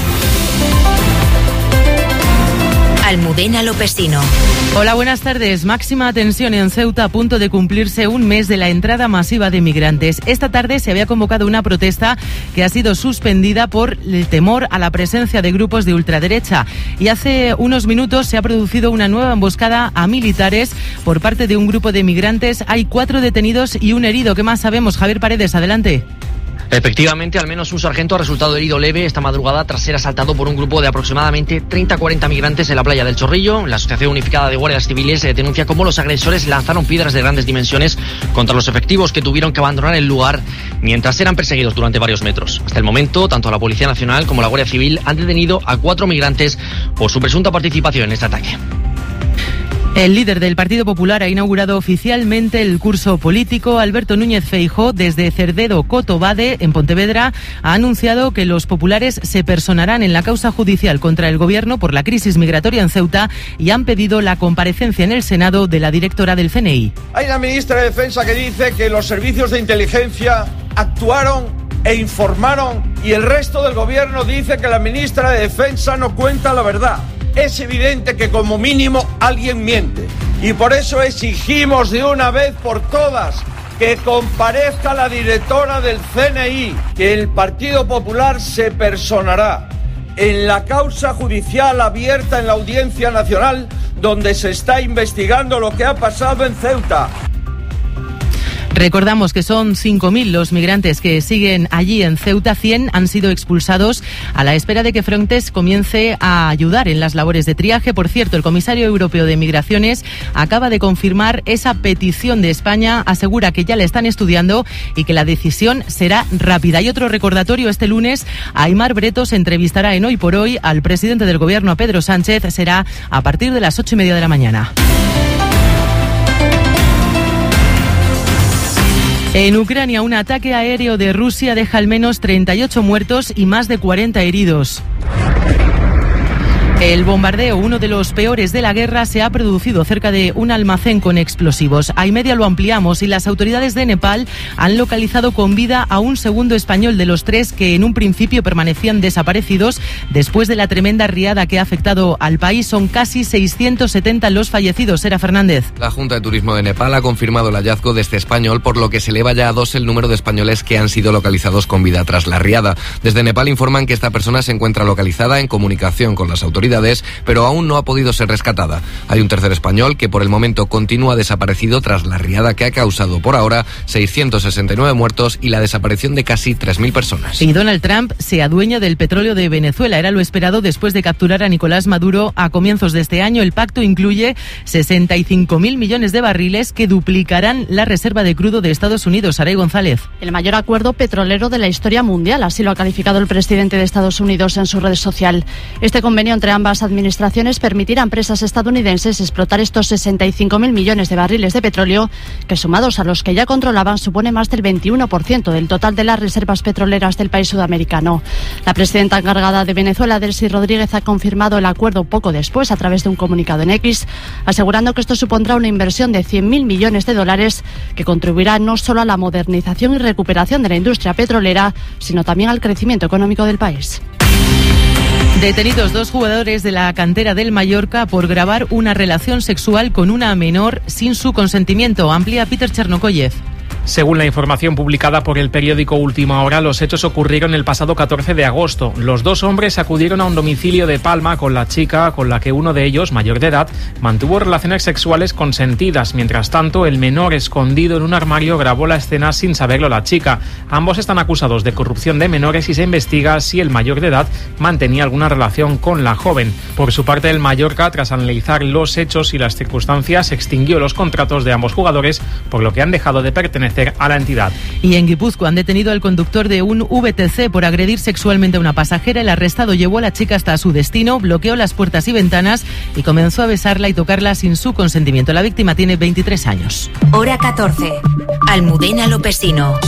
Almudena Lopesino. Hola, buenas tardes. Máxima tensión en Ceuta a punto de cumplirse un mes de la entrada masiva de migrantes. Esta tarde se había convocado una protesta que ha sido suspendida por el temor a la presencia de grupos de ultraderecha. Y hace unos minutos se ha producido una nueva emboscada a militares por parte de un grupo de migrantes. Hay 4 detenidos y un herido. ¿Qué más sabemos? Javier Paredes, adelante. Efectivamente, al menos un sargento ha resultado herido leve esta madrugada tras ser asaltado por un grupo de aproximadamente 30-40 migrantes en la playa del Chorrillo. La Asociación Unificada de Guardias Civiles denuncia cómo los agresores lanzaron piedras de grandes dimensiones contra los efectivos que tuvieron que abandonar el lugar mientras eran perseguidos durante varios metros. Hasta el momento, tanto la Policía Nacional como la Guardia Civil han detenido a 4 migrantes por su presunta participación en este ataque. El líder del Partido Popular ha inaugurado oficialmente el curso político. Alberto Núñez Feijóo, desde Cerdedo Cotobade, en Pontevedra, ha anunciado que los populares se personarán en la causa judicial contra el gobierno por la crisis migratoria en Ceuta y han pedido la comparecencia en el Senado de la directora del CNI. Hay una ministra de Defensa que dice que los servicios de inteligencia actuaron e informaron y el resto del gobierno dice que la ministra de Defensa no cuenta la verdad. Es evidente que como mínimo alguien miente y por eso exigimos de una vez por todas que comparezca la directora del CNI, que el Partido Popular se personará en la causa judicial abierta en la Audiencia Nacional, donde se está investigando lo que ha pasado en Ceuta. Recordamos que son 5.000 los migrantes que siguen allí en Ceuta. 100 han sido expulsados a la espera de que Frontex comience a ayudar en las labores de triaje. Por cierto, el comisario europeo de Migraciones acaba de confirmar esa petición de España. Asegura que ya la están estudiando y que la decisión será rápida. Y otro recordatorio: este lunes Aimar Bretos entrevistará en Hoy por Hoy al presidente del Gobierno, a Pedro Sánchez. Será a partir de las 8:30 de la mañana. En Ucrania, un ataque aéreo de Rusia deja al menos 38 muertos y más de 40 heridos. El bombardeo, uno de los peores de la guerra, se ha producido cerca de un almacén con explosivos. A media lo ampliamos y las autoridades de Nepal han localizado con vida a un segundo español de los 3 que en un principio permanecían desaparecidos. Después de la tremenda riada que ha afectado al país, son casi 670 los fallecidos. Sera Fernández. La Junta de Turismo de Nepal ha confirmado el hallazgo de este español, por lo que se eleva ya a 2 el número de españoles que han sido localizados con vida tras la riada. Desde Nepal informan que esta persona se encuentra localizada en comunicación con las autoridades, pero aún no ha podido ser rescatada. Hay un tercer español que por el momento continúa desaparecido tras la riada que ha causado por ahora 669 muertos y la desaparición de casi 3.000 personas. Y Donald Trump se adueña del petróleo de Venezuela. Era lo esperado después de capturar a Nicolás Maduro a comienzos de este año. El pacto incluye 65.000 millones de barriles que duplicarán la reserva de crudo de Estados Unidos. Saray González. El mayor acuerdo petrolero de la historia mundial, así lo ha calificado el presidente de Estados Unidos en su red social. Este convenio entre ambas administraciones permitirá a empresas estadounidenses explotar estos 65.000 millones de barriles de petróleo, que sumados a los que ya controlaban supone más del 21% del total de las reservas petroleras del país sudamericano. La presidenta encargada de Venezuela, Delcy Rodríguez, ha confirmado el acuerdo poco después a través de un comunicado en X, asegurando que esto supondrá una inversión de 100.000 millones de dólares que contribuirá no solo a la modernización y recuperación de la industria petrolera, sino también al crecimiento económico del país. Detenidos 2 jugadores de la cantera del Mallorca por grabar una relación sexual con una menor sin su consentimiento. Amplía Peter Chernokoyev. Según la información publicada por el periódico Última Hora, los hechos ocurrieron el pasado 14 de agosto. Los 2 hombres acudieron a un domicilio de Palma con la chica con la que uno de ellos, mayor de edad, mantuvo relaciones sexuales consentidas. Mientras tanto, el menor, escondido en un armario, grabó la escena sin saberlo la chica. Ambos están acusados de corrupción de menores y se investiga si el mayor de edad mantenía alguna relación con la joven. Por su parte, el Mallorca, tras analizar los hechos y las circunstancias, extinguió los contratos de ambos jugadores, por lo que han dejado de pertenecer a la entidad. Y en Guipúzcoa han detenido al conductor de un VTC por agredir sexualmente a una pasajera. El arrestado llevó a la chica hasta su destino, bloqueó las puertas y ventanas y comenzó a besarla y tocarla sin su consentimiento. La víctima tiene 23 años. Hora 14. Almudena Lopesino.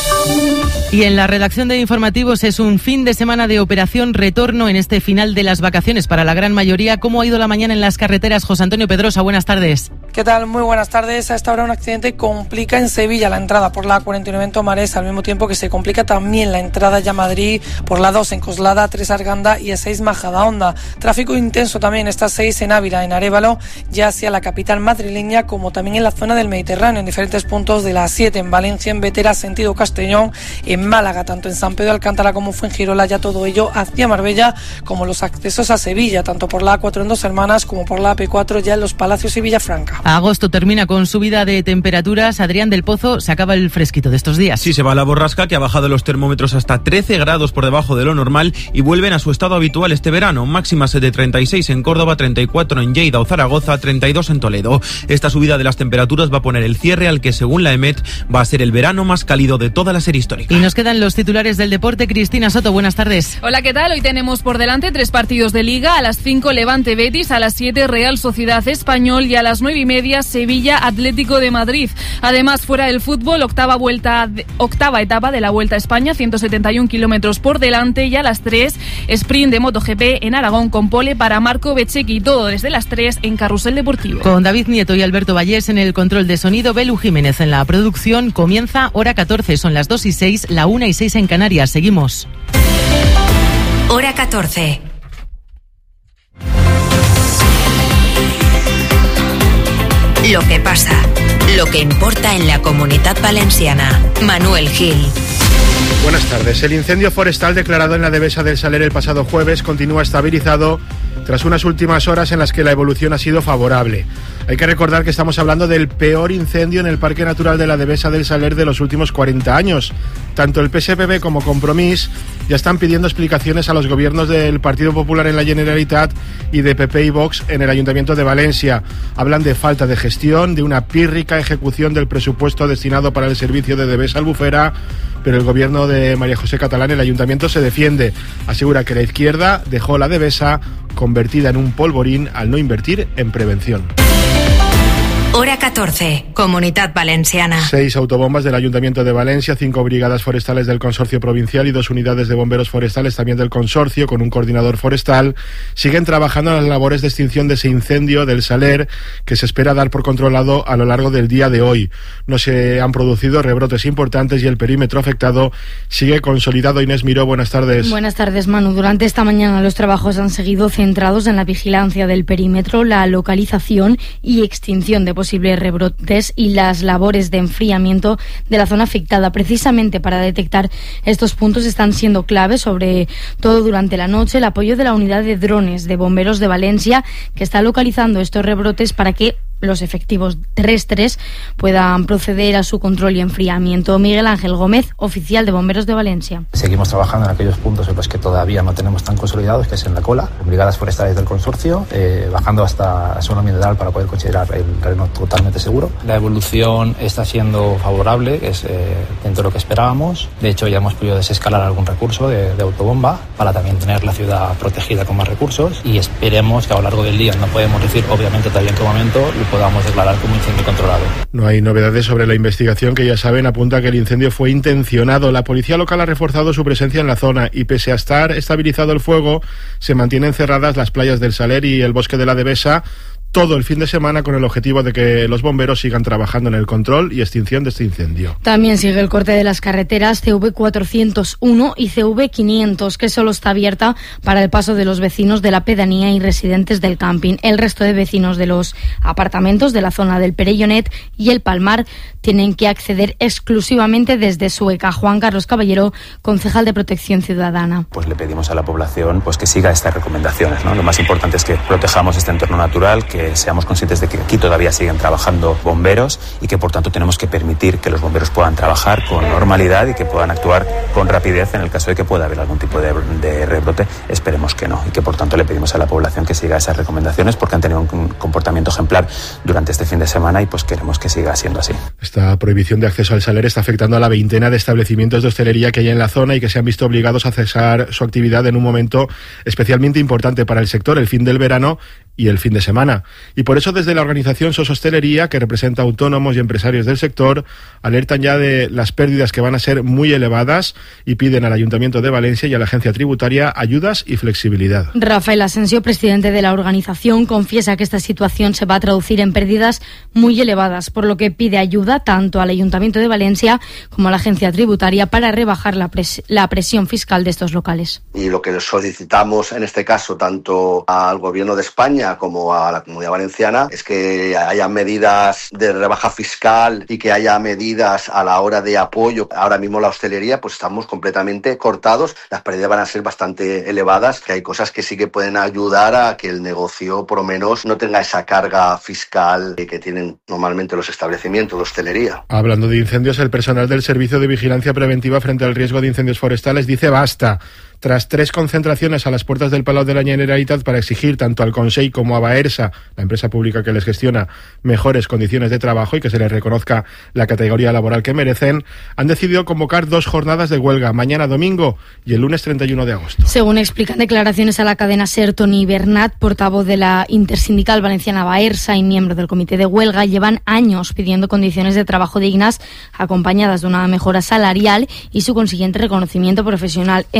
Y en la redacción de informativos es un fin de semana de operación retorno en este final de las vacaciones para la gran mayoría. ¿Cómo ha ido la mañana en las carreteras? José Antonio Pedrosa, buenas tardes. ¿Qué tal? Muy buenas tardes. A esta hora un accidente complica en Sevilla la entrada por la 49 en Tomares, al mismo tiempo que se complica también la entrada ya a Madrid por la 2 en Coslada, 3 Arganda y A6 Majadahonda. Tráfico intenso también esta 6 en Ávila, en Arévalo, ya hacia la capital madrileña, como también en la zona del Mediterráneo, en diferentes puntos de la 7 en Valencia, en Vetera, sentido Castellón, en Málaga, tanto en San Pedro de Alcántara como Fuengirola, ya todo ello hacia Marbella, como los accesos a Sevilla, tanto por la A4 en Dos Hermanas como por la AP4 ya en Los Palacios y Villafranca. Agosto termina con subida de temperaturas. Adrián del Pozo, se acaba el fresquito de estos días. Sí, se va la borrasca, que ha bajado los termómetros hasta 13 grados por debajo de lo normal y vuelven a su estado habitual este verano. Máximas de 36 en Córdoba, 34 en Lleida o Zaragoza, 32 en Toledo. Esta subida de las temperaturas va a poner el cierre al que, según la EMET, va a ser el verano más cálido de toda la serie histórica. Y nos quedan los titulares del deporte. Cristina Soto, buenas tardes. Hola, ¿qué tal? Hoy tenemos por delante 3 partidos de Liga. A las 5 Levante Betis, a las 7 Real Sociedad Español y a las 9:30 Sevilla Atlético de Madrid. Además, fuera del fútbol, octava etapa de la Vuelta a España, 171 kilómetros por delante, y a las 3 sprint de MotoGP en Aragón con pole para Marco Bezzecchi. Todo desde las 3 en Carrusel Deportivo. Con David Nieto y Alberto Vallés en el control de sonido, Belu Jiménez en la producción. Comienza Hora 14, son las 2:06, la 1:06 en Canarias. Seguimos. Hora 14. Lo que pasa. Lo que importa en la Comunitat Valenciana. Manuel Gil. Buenas tardes. El incendio forestal declarado en la Devesa del Saler el pasado jueves continúa estabilizado tras unas últimas horas en las que la evolución ha sido favorable. Hay que recordar que estamos hablando del peor incendio en el Parque Natural de la Devesa del Saler de los últimos 40 años. Tanto el PSPB como Compromís ya están pidiendo explicaciones a los gobiernos del Partido Popular en la Generalitat y de PP y Vox en el Ayuntamiento de Valencia. Hablan de falta de gestión, de una pírrica ejecución del presupuesto destinado para el servicio de Devesa Albufera, pero el gobierno de María José Catalán, el Ayuntamiento, se defiende. Asegura que la izquierda dejó la Devesa convertida en un polvorín al no invertir en prevención. Hora 14, Comunitat Valenciana. 6 autobombas del Ayuntamiento de Valencia, 5 brigadas forestales del Consorcio Provincial y 2 unidades de bomberos forestales también del Consorcio, con un coordinador forestal, siguen trabajando en las labores de extinción de ese incendio del Saler, que se espera dar por controlado a lo largo del día de hoy. No se han producido rebrotes importantes y el perímetro afectado sigue consolidado. Inés Miró, buenas tardes. Buenas tardes, Manu. Durante esta mañana los trabajos han seguido centrados en la vigilancia del perímetro, la localización y extinción de posibles rebrotes y las labores de enfriamiento de la zona afectada. Precisamente para detectar estos puntos están siendo clave, sobre todo durante la noche, el apoyo de la unidad de drones de bomberos de Valencia, que está localizando estos rebrotes para que los efectivos terrestres puedan proceder a su control y enfriamiento. Miguel Ángel Gómez, oficial de Bomberos de Valencia. Seguimos trabajando en aquellos puntos en los que todavía no tenemos tan consolidados, que es en la cola, con brigadas forestales del consorcio, bajando hasta zona mineral para poder considerar el terreno totalmente seguro. La evolución está siendo favorable, es dentro de lo que esperábamos. De hecho, ya hemos podido desescalar algún recurso de autobomba para también tener la ciudad protegida con más recursos, y esperemos que a lo largo del día, no podemos decir obviamente todavía en qué momento, lo podamos declarar como incendio controlado. No hay novedades sobre la investigación, que ya saben apunta que el incendio fue intencionado. La policía local ha reforzado su presencia en la zona y, pese a estar estabilizado el fuego, se mantienen cerradas las playas del Saler y el bosque de la Devesa todo el fin de semana, con el objetivo de que los bomberos sigan trabajando en el control y extinción de este incendio. También sigue el corte de las carreteras CV401 y CV500, que solo está abierta para el paso de los vecinos de la pedanía y residentes del camping. El resto de vecinos de los apartamentos de la zona del Perellonet y el Palmar tienen que acceder exclusivamente desde Sueca. Juan Carlos Caballero, concejal de Protección Ciudadana. Pues le pedimos a la población pues que siga estas recomendaciones, ¿no? Lo más importante es que protejamos este entorno natural, que seamos conscientes de que aquí todavía siguen trabajando bomberos y que por tanto tenemos que permitir que los bomberos puedan trabajar con normalidad y que puedan actuar con rapidez en el caso de que pueda haber algún tipo de rebrote. Esperemos que no, y que por tanto le pedimos a la población que siga esas recomendaciones, porque han tenido un comportamiento ejemplar durante este fin de semana y pues queremos que siga siendo así. Esta prohibición de acceso al Saler está afectando a la veintena de establecimientos de hostelería que hay en la zona y que se han visto obligados a cesar su actividad en un momento especialmente importante para el sector, el fin del verano y el fin de semana. Y por eso, desde la organización SOS Hostelería, que representa autónomos y empresarios del sector, alertan ya de las pérdidas que van a ser muy elevadas y piden al Ayuntamiento de Valencia y a la Agencia Tributaria ayudas y flexibilidad. Rafael Asensio, presidente de la organización, confiesa que esta situación se va a traducir en pérdidas muy elevadas, por lo que pide ayuda tanto al Ayuntamiento de Valencia como a la Agencia Tributaria para rebajar la presión fiscal de estos locales. Y lo que solicitamos en este caso tanto al Gobierno de España como a la Comunidad Valenciana es que haya medidas de rebaja fiscal y que haya medidas a la hora de apoyo. Ahora mismo la hostelería pues estamos completamente cortados, las pérdidas van a ser bastante elevadas, que hay cosas que sí que pueden ayudar a que el negocio por lo menos no tenga esa carga fiscal que tienen normalmente los establecimientos de hostelería. Hablando de incendios, el personal del Servicio de Vigilancia Preventiva frente al riesgo de incendios forestales dice basta. Tras 3 concentraciones a las puertas del Palau de la Generalitat para exigir tanto al Consell como a Baersa, la empresa pública que les gestiona, mejores condiciones de trabajo y que se les reconozca la categoría laboral que merecen, han decidido convocar 2 jornadas de huelga, mañana domingo y el lunes 31 de agosto. Según explican declaraciones a la cadena SER, Toni Bernat, portavoz de la intersindical valenciana Baersa y miembro del comité de huelga, llevan años pidiendo condiciones de trabajo dignas, acompañadas de una mejora salarial y su consiguiente reconocimiento profesional. Entre otras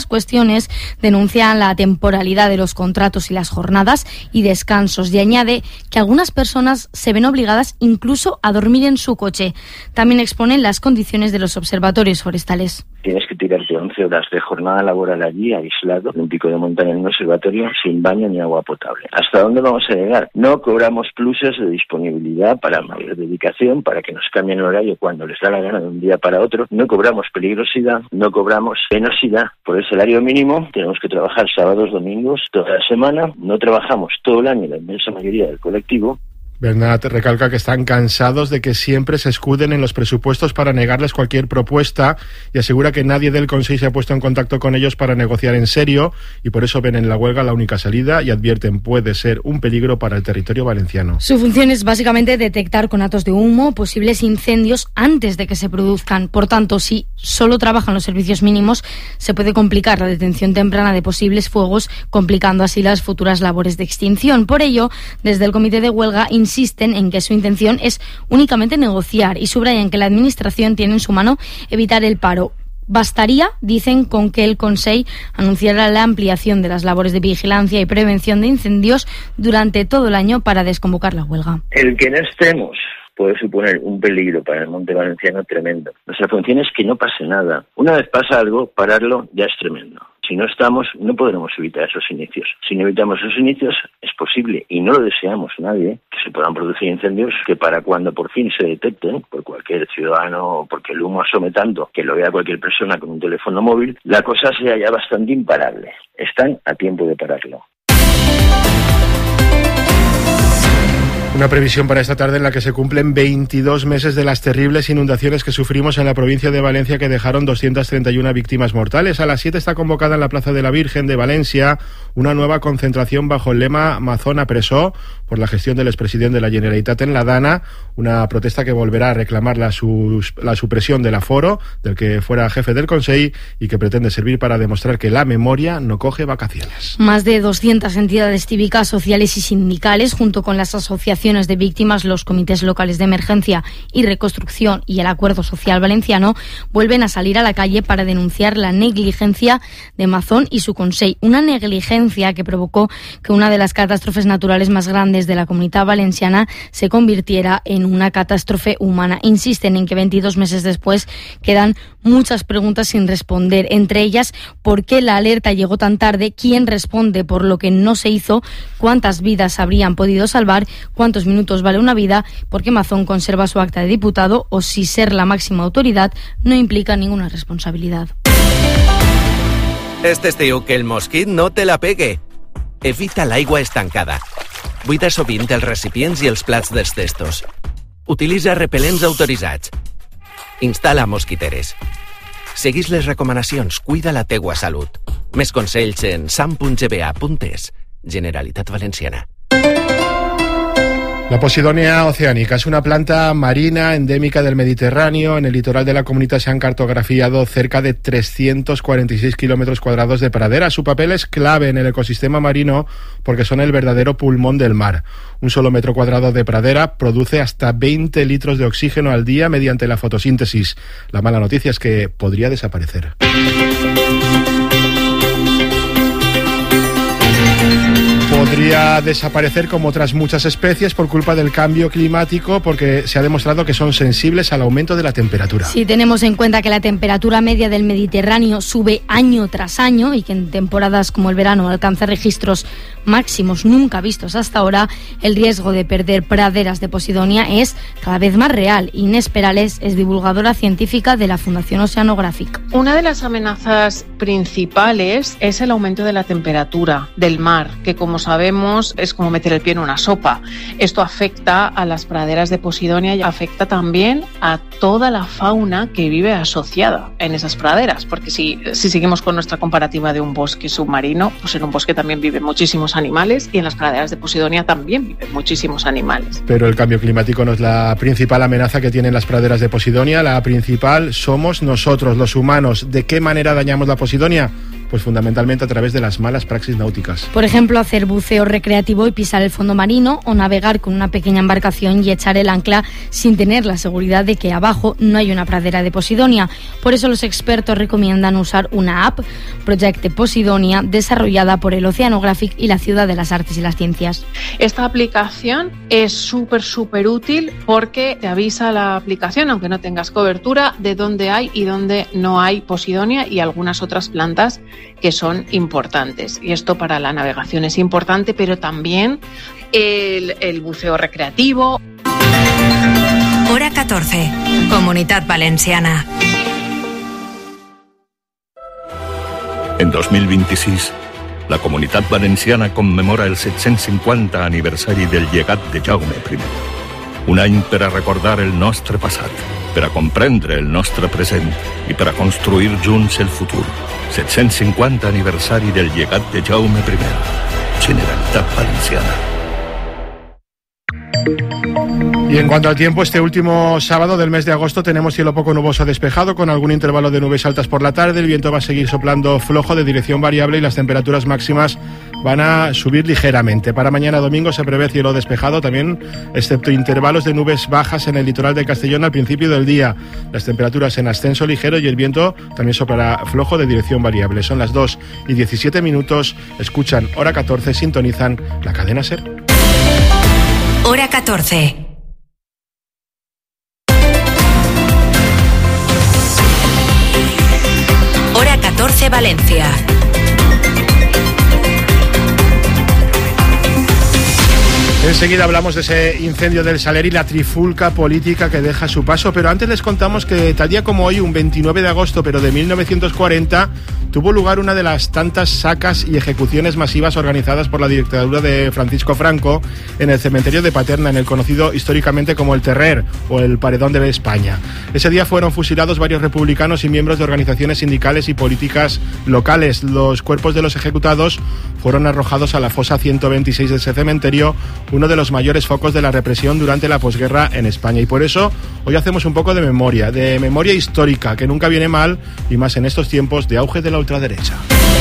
otras cuestiones, denuncian la temporalidad de los contratos y las jornadas y descansos, y añade que algunas personas se ven obligadas incluso a dormir en su coche. También exponen las condiciones de los observatorios forestales. Tienes que tirarte 11 horas de jornada laboral allí, aislado, en un pico de montaña, en un observatorio, sin baño ni agua potable. ¿Hasta dónde vamos a llegar? No cobramos pluses de disponibilidad para mayor dedicación, para que nos cambien el horario cuando les da la gana de un día para otro. No cobramos peligrosidad, no cobramos penosidad. Por el salario mínimo tenemos que trabajar sábados, domingos, toda la semana. No trabajamos todo el año, la inmensa mayoría del colectivo. Bernat recalca que están cansados de que siempre se escuden en los presupuestos para negarles cualquier propuesta y asegura que nadie del Consell se ha puesto en contacto con ellos para negociar en serio y por eso ven en la huelga la única salida y advierten puede ser un peligro para el territorio valenciano. Su función es básicamente detectar conatos de humo, posibles incendios antes de que se produzcan. Por tanto, si solo trabajan los servicios mínimos, se puede complicar la detención temprana de posibles fuegos, complicando así las futuras labores de extinción. Por ello, desde el comité de huelga insisten en que su intención es únicamente negociar y subrayan que la Administración tiene en su mano evitar el paro. Bastaría, dicen, con que el Consell anunciara la ampliación de las labores de vigilancia y prevención de incendios durante todo el año para desconvocar la huelga. El que no estemos puede suponer un peligro para el monte valenciano tremendo. Nuestra función es que no pase nada. Una vez pasa algo, pararlo ya es tremendo. Si no estamos, no podremos evitar esos inicios. Si no evitamos esos inicios, es posible, y no lo deseamos nadie, que se puedan producir incendios que para cuando por fin se detecten por cualquier ciudadano o porque el humo asome tanto que lo vea cualquier persona con un teléfono móvil, la cosa sea ya bastante imparable. Están a tiempo de pararlo. Una previsión para esta tarde en la que se cumplen 22 meses de las terribles inundaciones que sufrimos en la provincia de Valencia, que dejaron 231 víctimas mortales. A las 7 está convocada en la Plaza de la Virgen de Valencia una nueva concentración bajo el lema Mazona Presó por la gestión del expresidente de la Generalitat en la Dana, una protesta que volverá a reclamar la supresión del aforo del que fuera jefe del Consell y que pretende servir para demostrar que la memoria no coge vacaciones. Más de 200 entidades cívicas, sociales y sindicales, junto con las asociaciones de víctimas, los comités locales de emergencia y reconstrucción y el Acuerdo Social Valenciano, vuelven a salir a la calle para denunciar la negligencia de Mazón y su Consell. Una negligencia que provocó que una de las catástrofes naturales más grandes de la Comunitat Valenciana se convirtiera en una catástrofe humana. Insisten en que 22 meses después quedan muchas preguntas sin responder, entre ellas por qué la alerta llegó tan tarde, quién responde por lo que no se hizo, cuántas vidas habrían podido salvar, cuántos minutos vale una vida, por qué Mazón conserva su acta de diputado o si ser la máxima autoridad no implica ninguna responsabilidad. Este estiu que el mosquit no te la pegue. Evita l'aigua estancada. Buida sovint els recipients i els plats dels testos. Utilitza repel·lents autoritzats. Instal·la mosquiteres. Seguís les recomanacions, cuida la teua salut. Més consells en sam.gba.es. Generalitat Valenciana. La Posidonia oceánica es una planta marina endémica del Mediterráneo. En el litoral de la Comunitat se han cartografiado cerca de 346 kilómetros cuadrados de pradera. Su papel es clave en el ecosistema marino porque son el verdadero pulmón del mar. Un solo metro cuadrado de pradera produce hasta 20 litros de oxígeno al día mediante la fotosíntesis. La mala noticia es que podría desaparecer. Podría desaparecer como otras muchas especies por culpa del cambio climático, porque se ha demostrado que son sensibles al aumento de la temperatura. Si tenemos en cuenta que la temperatura media del Mediterráneo sube año tras año y que en temporadas como el verano alcanza registros máximos nunca vistos hasta ahora, el riesgo de perder praderas de Posidonia es cada vez más real. Inés Perales es divulgadora científica de la Fundación Oceanográfica. Una de las amenazas principales es el aumento de la temperatura del mar, que como sabemos es como meter el pie en una sopa. Esto afecta a las praderas de Posidonia y afecta también a toda la fauna que vive asociada en esas praderas, porque si seguimos con nuestra comparativa de un bosque submarino, pues en un bosque también viven muchísimos animales y en las praderas de Posidonia también viven muchísimos animales. Pero el cambio climático no es la principal amenaza que tienen las praderas de Posidonia. La principal somos nosotros, los humanos. ¿De qué manera dañamos la Posidonia? pues fundamentalmente a través de las malas praxis náuticas. Por ejemplo, hacer buceo recreativo y pisar el fondo marino, o navegar con una pequeña embarcación y echar el ancla sin tener la seguridad de que abajo no hay una pradera de Posidonia. Por eso los expertos recomiendan usar una app, Project Posidonia, desarrollada por el Oceanographic y la Ciudad de las Artes y las Ciencias. Esta aplicación es súper útil porque te avisa la aplicación, aunque no tengas cobertura, de dónde hay y dónde no hay Posidonia y algunas otras plantas que son importantes. Y esto para la navegación es importante, pero también el buceo recreativo. Hora 14. Comunitat Valenciana. En 2026, la Comunitat Valenciana commemora el 750 aniversari del llegat de Jaume I. Un any per a recordar el nostre passat, per a comprendre el nostre present i per a construir junts el futur. 750 aniversari del llegat de Jaume I. Generalitat Valenciana. Y en cuanto al tiempo, este último sábado del mes de agosto tenemos cielo poco nuboso despejado, con algún intervalo de nubes altas por la tarde. El viento va a seguir soplando flojo, de dirección variable, y las temperaturas máximas van a subir ligeramente. Para mañana domingo se prevé cielo despejado también, excepto intervalos de nubes bajas en el litoral de Castellón al principio del día. Las temperaturas en ascenso ligero y el viento también soplará flojo, de dirección variable. Son las 2:17. Escuchan Hora 14, sintonizan la cadena SER. Hora 14. Hora 14 Valencia. Enseguida hablamos de ese incendio del Saler y la trifulca política que deja su paso, pero antes les contamos que tal día como hoy, un 29 de agosto, pero de 1940, tuvo lugar una de las tantas sacas y ejecuciones masivas organizadas por la dictadura de Francisco Franco en el cementerio de Paterna, en el conocido históricamente como el Terrer o el Paredón de España. Ese día fueron fusilados varios republicanos y miembros de organizaciones sindicales y políticas locales. Los cuerpos de los ejecutados fueron arrojados a la fosa 126 de ese cementerio, uno de los mayores focos de la represión durante la posguerra en España. Y por eso hoy hacemos un poco de memoria histórica, que nunca viene mal, y más en estos tiempos de auge de la ultraderecha.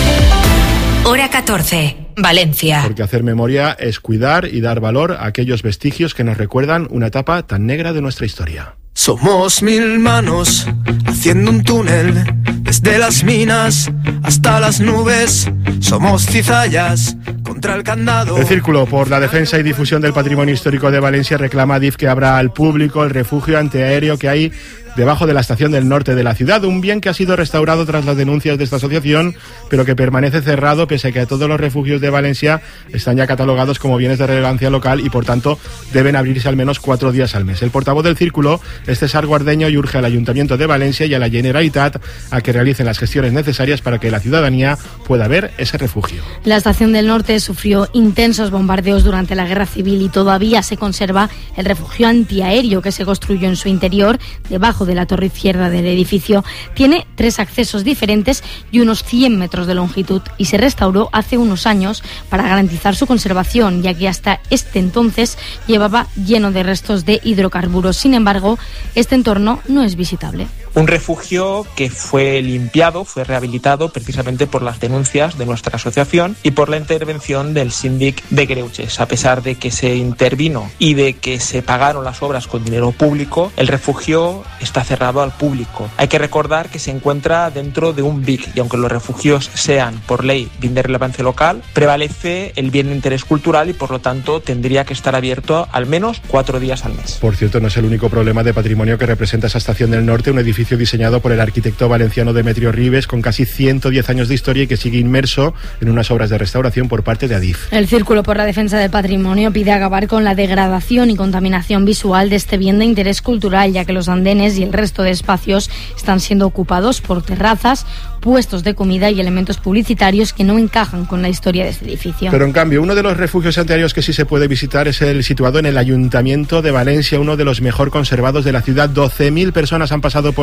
Hora 14, Valencia. Porque hacer memoria es cuidar y dar valor a aquellos vestigios que nos recuerdan una etapa tan negra de nuestra historia. Somos 1000 manos haciendo un túnel desde las minas hasta las nubes. Somos cizallas contra el candado. El Círculo por la Defensa y Difusión del Patrimonio Histórico de Valencia reclama a DIF que abra al público el refugio antiaéreo que hay debajo de la estación del norte de la ciudad, un bien que ha sido restaurado tras las denuncias de esta asociación, pero que permanece cerrado pese a que todos los refugios de Valencia están ya catalogados como bienes de relevancia local y por tanto deben abrirse al menos 4 días al mes. El portavoz del Círculo es César Guardeño y urge al Ayuntamiento de Valencia y a la Generalitat a que realicen las gestiones necesarias para que la ciudadanía pueda ver ese refugio. La estación del norte sufrió intensos bombardeos durante la Guerra Civil y todavía se conserva el refugio antiaéreo que se construyó en su interior, debajo de la torre izquierda del edificio. Tiene 3 accesos diferentes y unos 100 metros de longitud y se restauró hace unos años para garantizar su conservación, ya que hasta este entonces llevaba lleno de restos de hidrocarburos. Sin embargo, este entorno no es visitable. Un refugio que fue limpiado, fue rehabilitado precisamente por las denuncias de nuestra asociación y por la intervención del síndic de Greuges. A pesar de que se intervino y de que se pagaron las obras con dinero público, el refugio está cerrado al público. Hay que recordar que se encuentra dentro de un BIC y aunque los refugios sean por ley bien de relevancia local, prevalece el bien de interés cultural y por lo tanto tendría que estar abierto al menos 4 días al mes. Por cierto, no es el único problema de patrimonio que representa esa estación del norte, un edificio diseñado por el arquitecto valenciano Demetrio Ribes con casi 110 años de historia y que sigue inmerso en unas obras de restauración por parte de ADIF. El Círculo por la Defensa del Patrimonio pide acabar con la degradación y contaminación visual de este bien de interés cultural, ya que los andenes y el resto de espacios están siendo ocupados por terrazas, puestos de comida y elementos publicitarios que no encajan con la historia de este edificio. Pero en cambio, uno de los refugios antiaéreos que sí se puede visitar es el situado en el Ayuntamiento de Valencia, uno de los mejor conservados de la ciudad. 12.000 personas han pasado por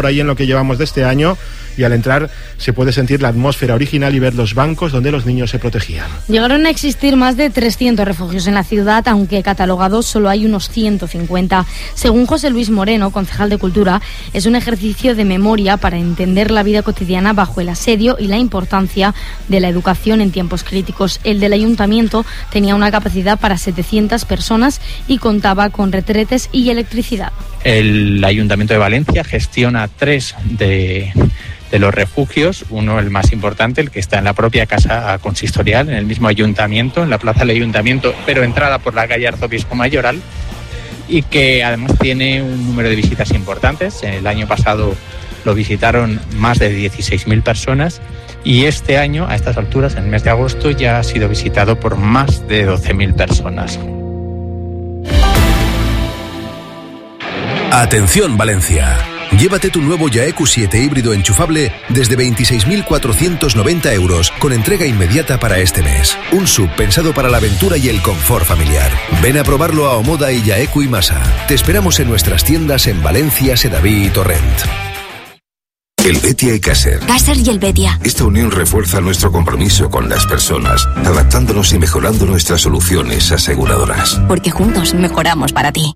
ahí en lo que llevamos de este año, y al entrar se puede sentir la atmósfera original y ver los bancos donde los niños se protegían. Llegaron a existir más de 300 refugios en la ciudad, aunque catalogados solo hay unos 150. Según José Luis Moreno, concejal de Cultura, es un ejercicio de memoria para entender la vida cotidiana bajo el asedio y la importancia de la educación en tiempos críticos. El del ayuntamiento tenía una capacidad para 700 personas y contaba con retretes y electricidad. El Ayuntamiento de Valencia gestiona 3 de los refugios, uno el más importante, el que está en la propia casa consistorial, en el mismo ayuntamiento, en la plaza del ayuntamiento, pero entrada por la calle Arzobispo Mayoral, y que además tiene un número de visitas importantes. El año pasado lo visitaron más de 16.000 personas y este año, a estas alturas, en el mes de agosto, ya ha sido visitado por más de 12.000 personas. Atención Valencia. Llévate tu nuevo YAE Q7 híbrido enchufable desde 26.490 euros con entrega inmediata para este mes. Un SUV pensado para la aventura y el confort familiar. Ven a probarlo a Omoda y YAEQ y Masa. Te esperamos en nuestras tiendas en Valencia, Sedaví y Torrent. El Betia y Caser. Caser y el Betia. Esta unión refuerza nuestro compromiso con las personas, adaptándonos y mejorando nuestras soluciones aseguradoras. Porque juntos mejoramos para ti.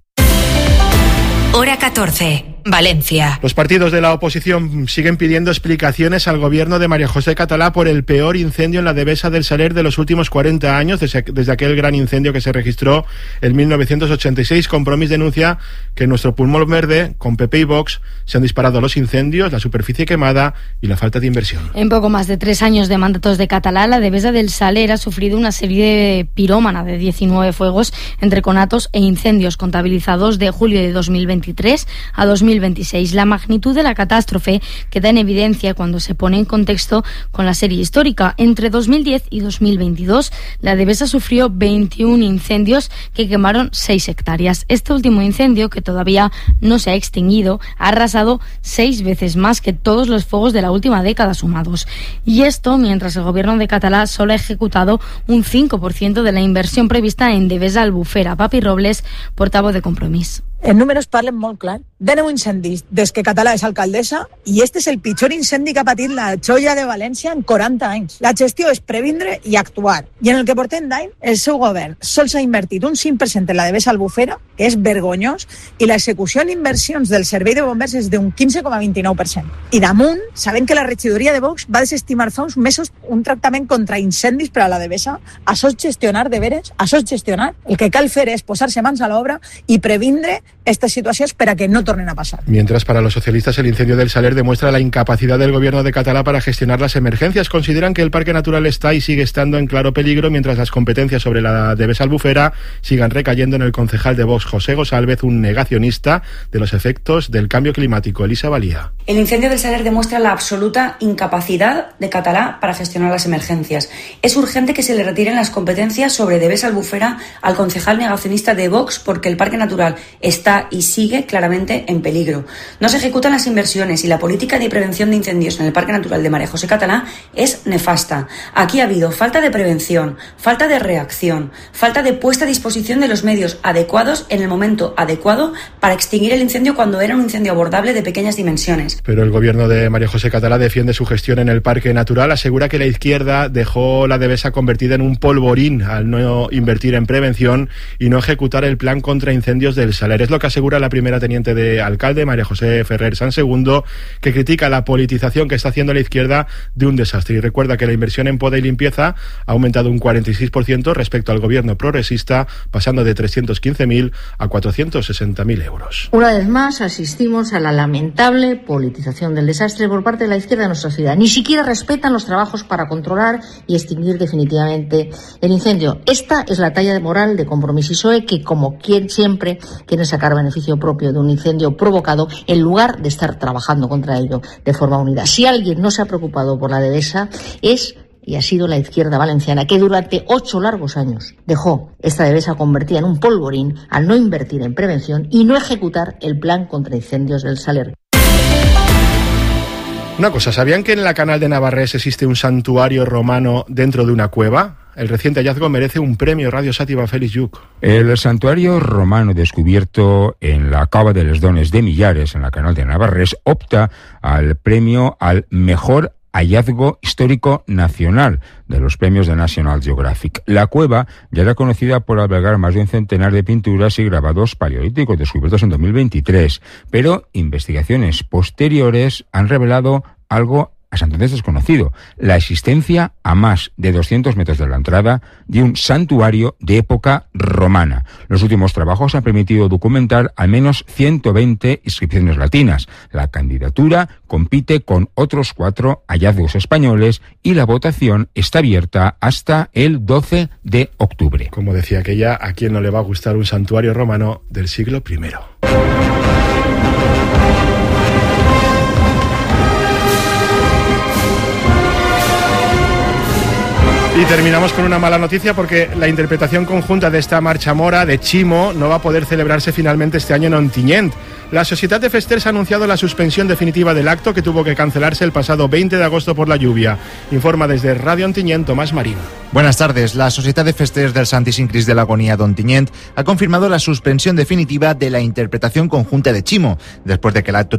Hora 14. Valencia. Los partidos de la oposición siguen pidiendo explicaciones al gobierno de María José Catalá por el peor incendio en la Devesa del Saler de los últimos 40 años, desde aquel gran incendio que se registró en 1986. Compromís denuncia que en nuestro pulmón verde, con PP y Vox, se han disparado los incendios, la superficie quemada y la falta de inversión. En poco más de 3 años de mandatos de Catalá, la Devesa del Saler ha sufrido una serie pirómana de 19 fuegos entre conatos e incendios contabilizados de julio de 2023 a 2026. La magnitud de la catástrofe queda en evidencia cuando se pone en contexto con la serie histórica. Entre 2010 y 2022, la Devesa sufrió 21 incendios que quemaron 6 hectáreas. Este último incendio, que todavía no se ha extinguido, ha arrasado 6 veces más que todos los fuegos de la última década sumados. Y esto mientras el gobierno de Catalá solo ha ejecutado un 5% de la inversión prevista en Devesa Albufera. Papi Robles, portavoz de Compromís. Els números parlen molt clar. De 9 incendis des que Català és alcaldessa i este és el pitjor incendi que ha patit la xoia de València en 40 anys. La gestió és previndre i actuar. I en el que portem d'any, el seu govern sols ha invertit un 5% en la Devesa Albufera, que és vergonyós, i l'execució en inversions del servei de bombers és d'un 15,29%. I damunt, sabem que la regidoria de Vox va desestimar fa uns mesos un tractament contra incendis per a la Devesa. Això és gestionar de veres, això és gestionar. El que cal fer és posar-se mans a l'obra i previndre estas situaciones para que no tornen a pasar. Mientras, para los socialistas, el incendio del Saler demuestra la incapacidad del gobierno de Catalá para gestionar las emergencias. Consideran que el parque natural está y sigue estando en claro peligro, mientras las competencias sobre la Devesa Albufera sigan recayendo en el concejal de Vox, José Gosálvez, un negacionista de los efectos del cambio climático. Elisa Valía. El incendio del Saler demuestra la absoluta incapacidad de Catalá para gestionar las emergencias. Es urgente que se le retiren las competencias sobre Devesa Albufera al concejal negacionista de Vox, porque el parque natural está y sigue claramente en peligro. No se ejecutan las inversiones y la política de prevención de incendios en el Parque Natural de María José Catalá es nefasta. Aquí ha habido falta de prevención, falta de reacción, falta de puesta a disposición de los medios adecuados en el momento adecuado para extinguir el incendio cuando era un incendio abordable de pequeñas dimensiones. Pero el gobierno de María José Catalá defiende su gestión en el Parque Natural. Asegura que la izquierda dejó la Devesa convertida en un polvorín al no invertir en prevención y no ejecutar el plan contra incendios del Saler. Es lo que asegura la primera teniente de alcalde, María José Ferrer San Segundo, que critica la politización que está haciendo la izquierda de un desastre. Y recuerda que la inversión en poda y limpieza ha aumentado un 46% respecto al gobierno progresista, pasando de 315.000 a 460.000 euros. Una vez más asistimos a la lamentable politización del desastre por parte de la izquierda de nuestra ciudad. Ni siquiera respetan los trabajos para controlar y extinguir definitivamente el incendio. Esta es la talla de moral de Compromís y PSOE, que como siempre quieren sacar beneficio propio de un incendio provocado en lugar de estar trabajando contra ello de forma unida. Si alguien no se ha preocupado por la Devesa es y ha sido la izquierda valenciana, que durante 8 largos años dejó esta Devesa convertida en un polvorín al no invertir en prevención y no ejecutar el plan contra incendios del Saler. Una cosa, ¿sabían que en la Canal de Navarrés existe un santuario romano dentro de una cueva? el reciente hallazgo merece un premio. Radio Sátiva, Félix Lluc. El santuario romano descubierto en la Cava de les Dones de Millares, en la Canal de Navarrés, opta al premio al mejor hallazgo histórico nacional de los premios de National Geographic. La cueva ya era conocida por albergar más de un centenar de pinturas y grabados paleolíticos descubiertos en 2023, pero investigaciones posteriores han revelado algo hasta entonces desconocido: la existencia a más de 200 metros de la entrada de un santuario de época romana. Los últimos trabajos han permitido documentar al menos 120 inscripciones latinas. La candidatura compite con otros 4 hallazgos españoles y la votación está abierta hasta el 12 de octubre. Como decía aquella, ¿a quién no le va a gustar un santuario romano del siglo I? Y terminamos con una mala noticia, porque la interpretación conjunta de esta marcha mora de Chimo no va a poder celebrarse finalmente este año en Ontinyent. La Societat de Festers ha anunciado la suspensión definitiva del acto, que tuvo que cancelarse el pasado 20 de agosto por la lluvia. Informa desde Radio Ontinyent Tomás Marín. Buenas tardes. La Societat de Festers del Santíssim Crist de l'Agonia d'Ontinyent ha confirmado la suspensión definitiva de la interpretación conjunta de Chimo, después de que el acto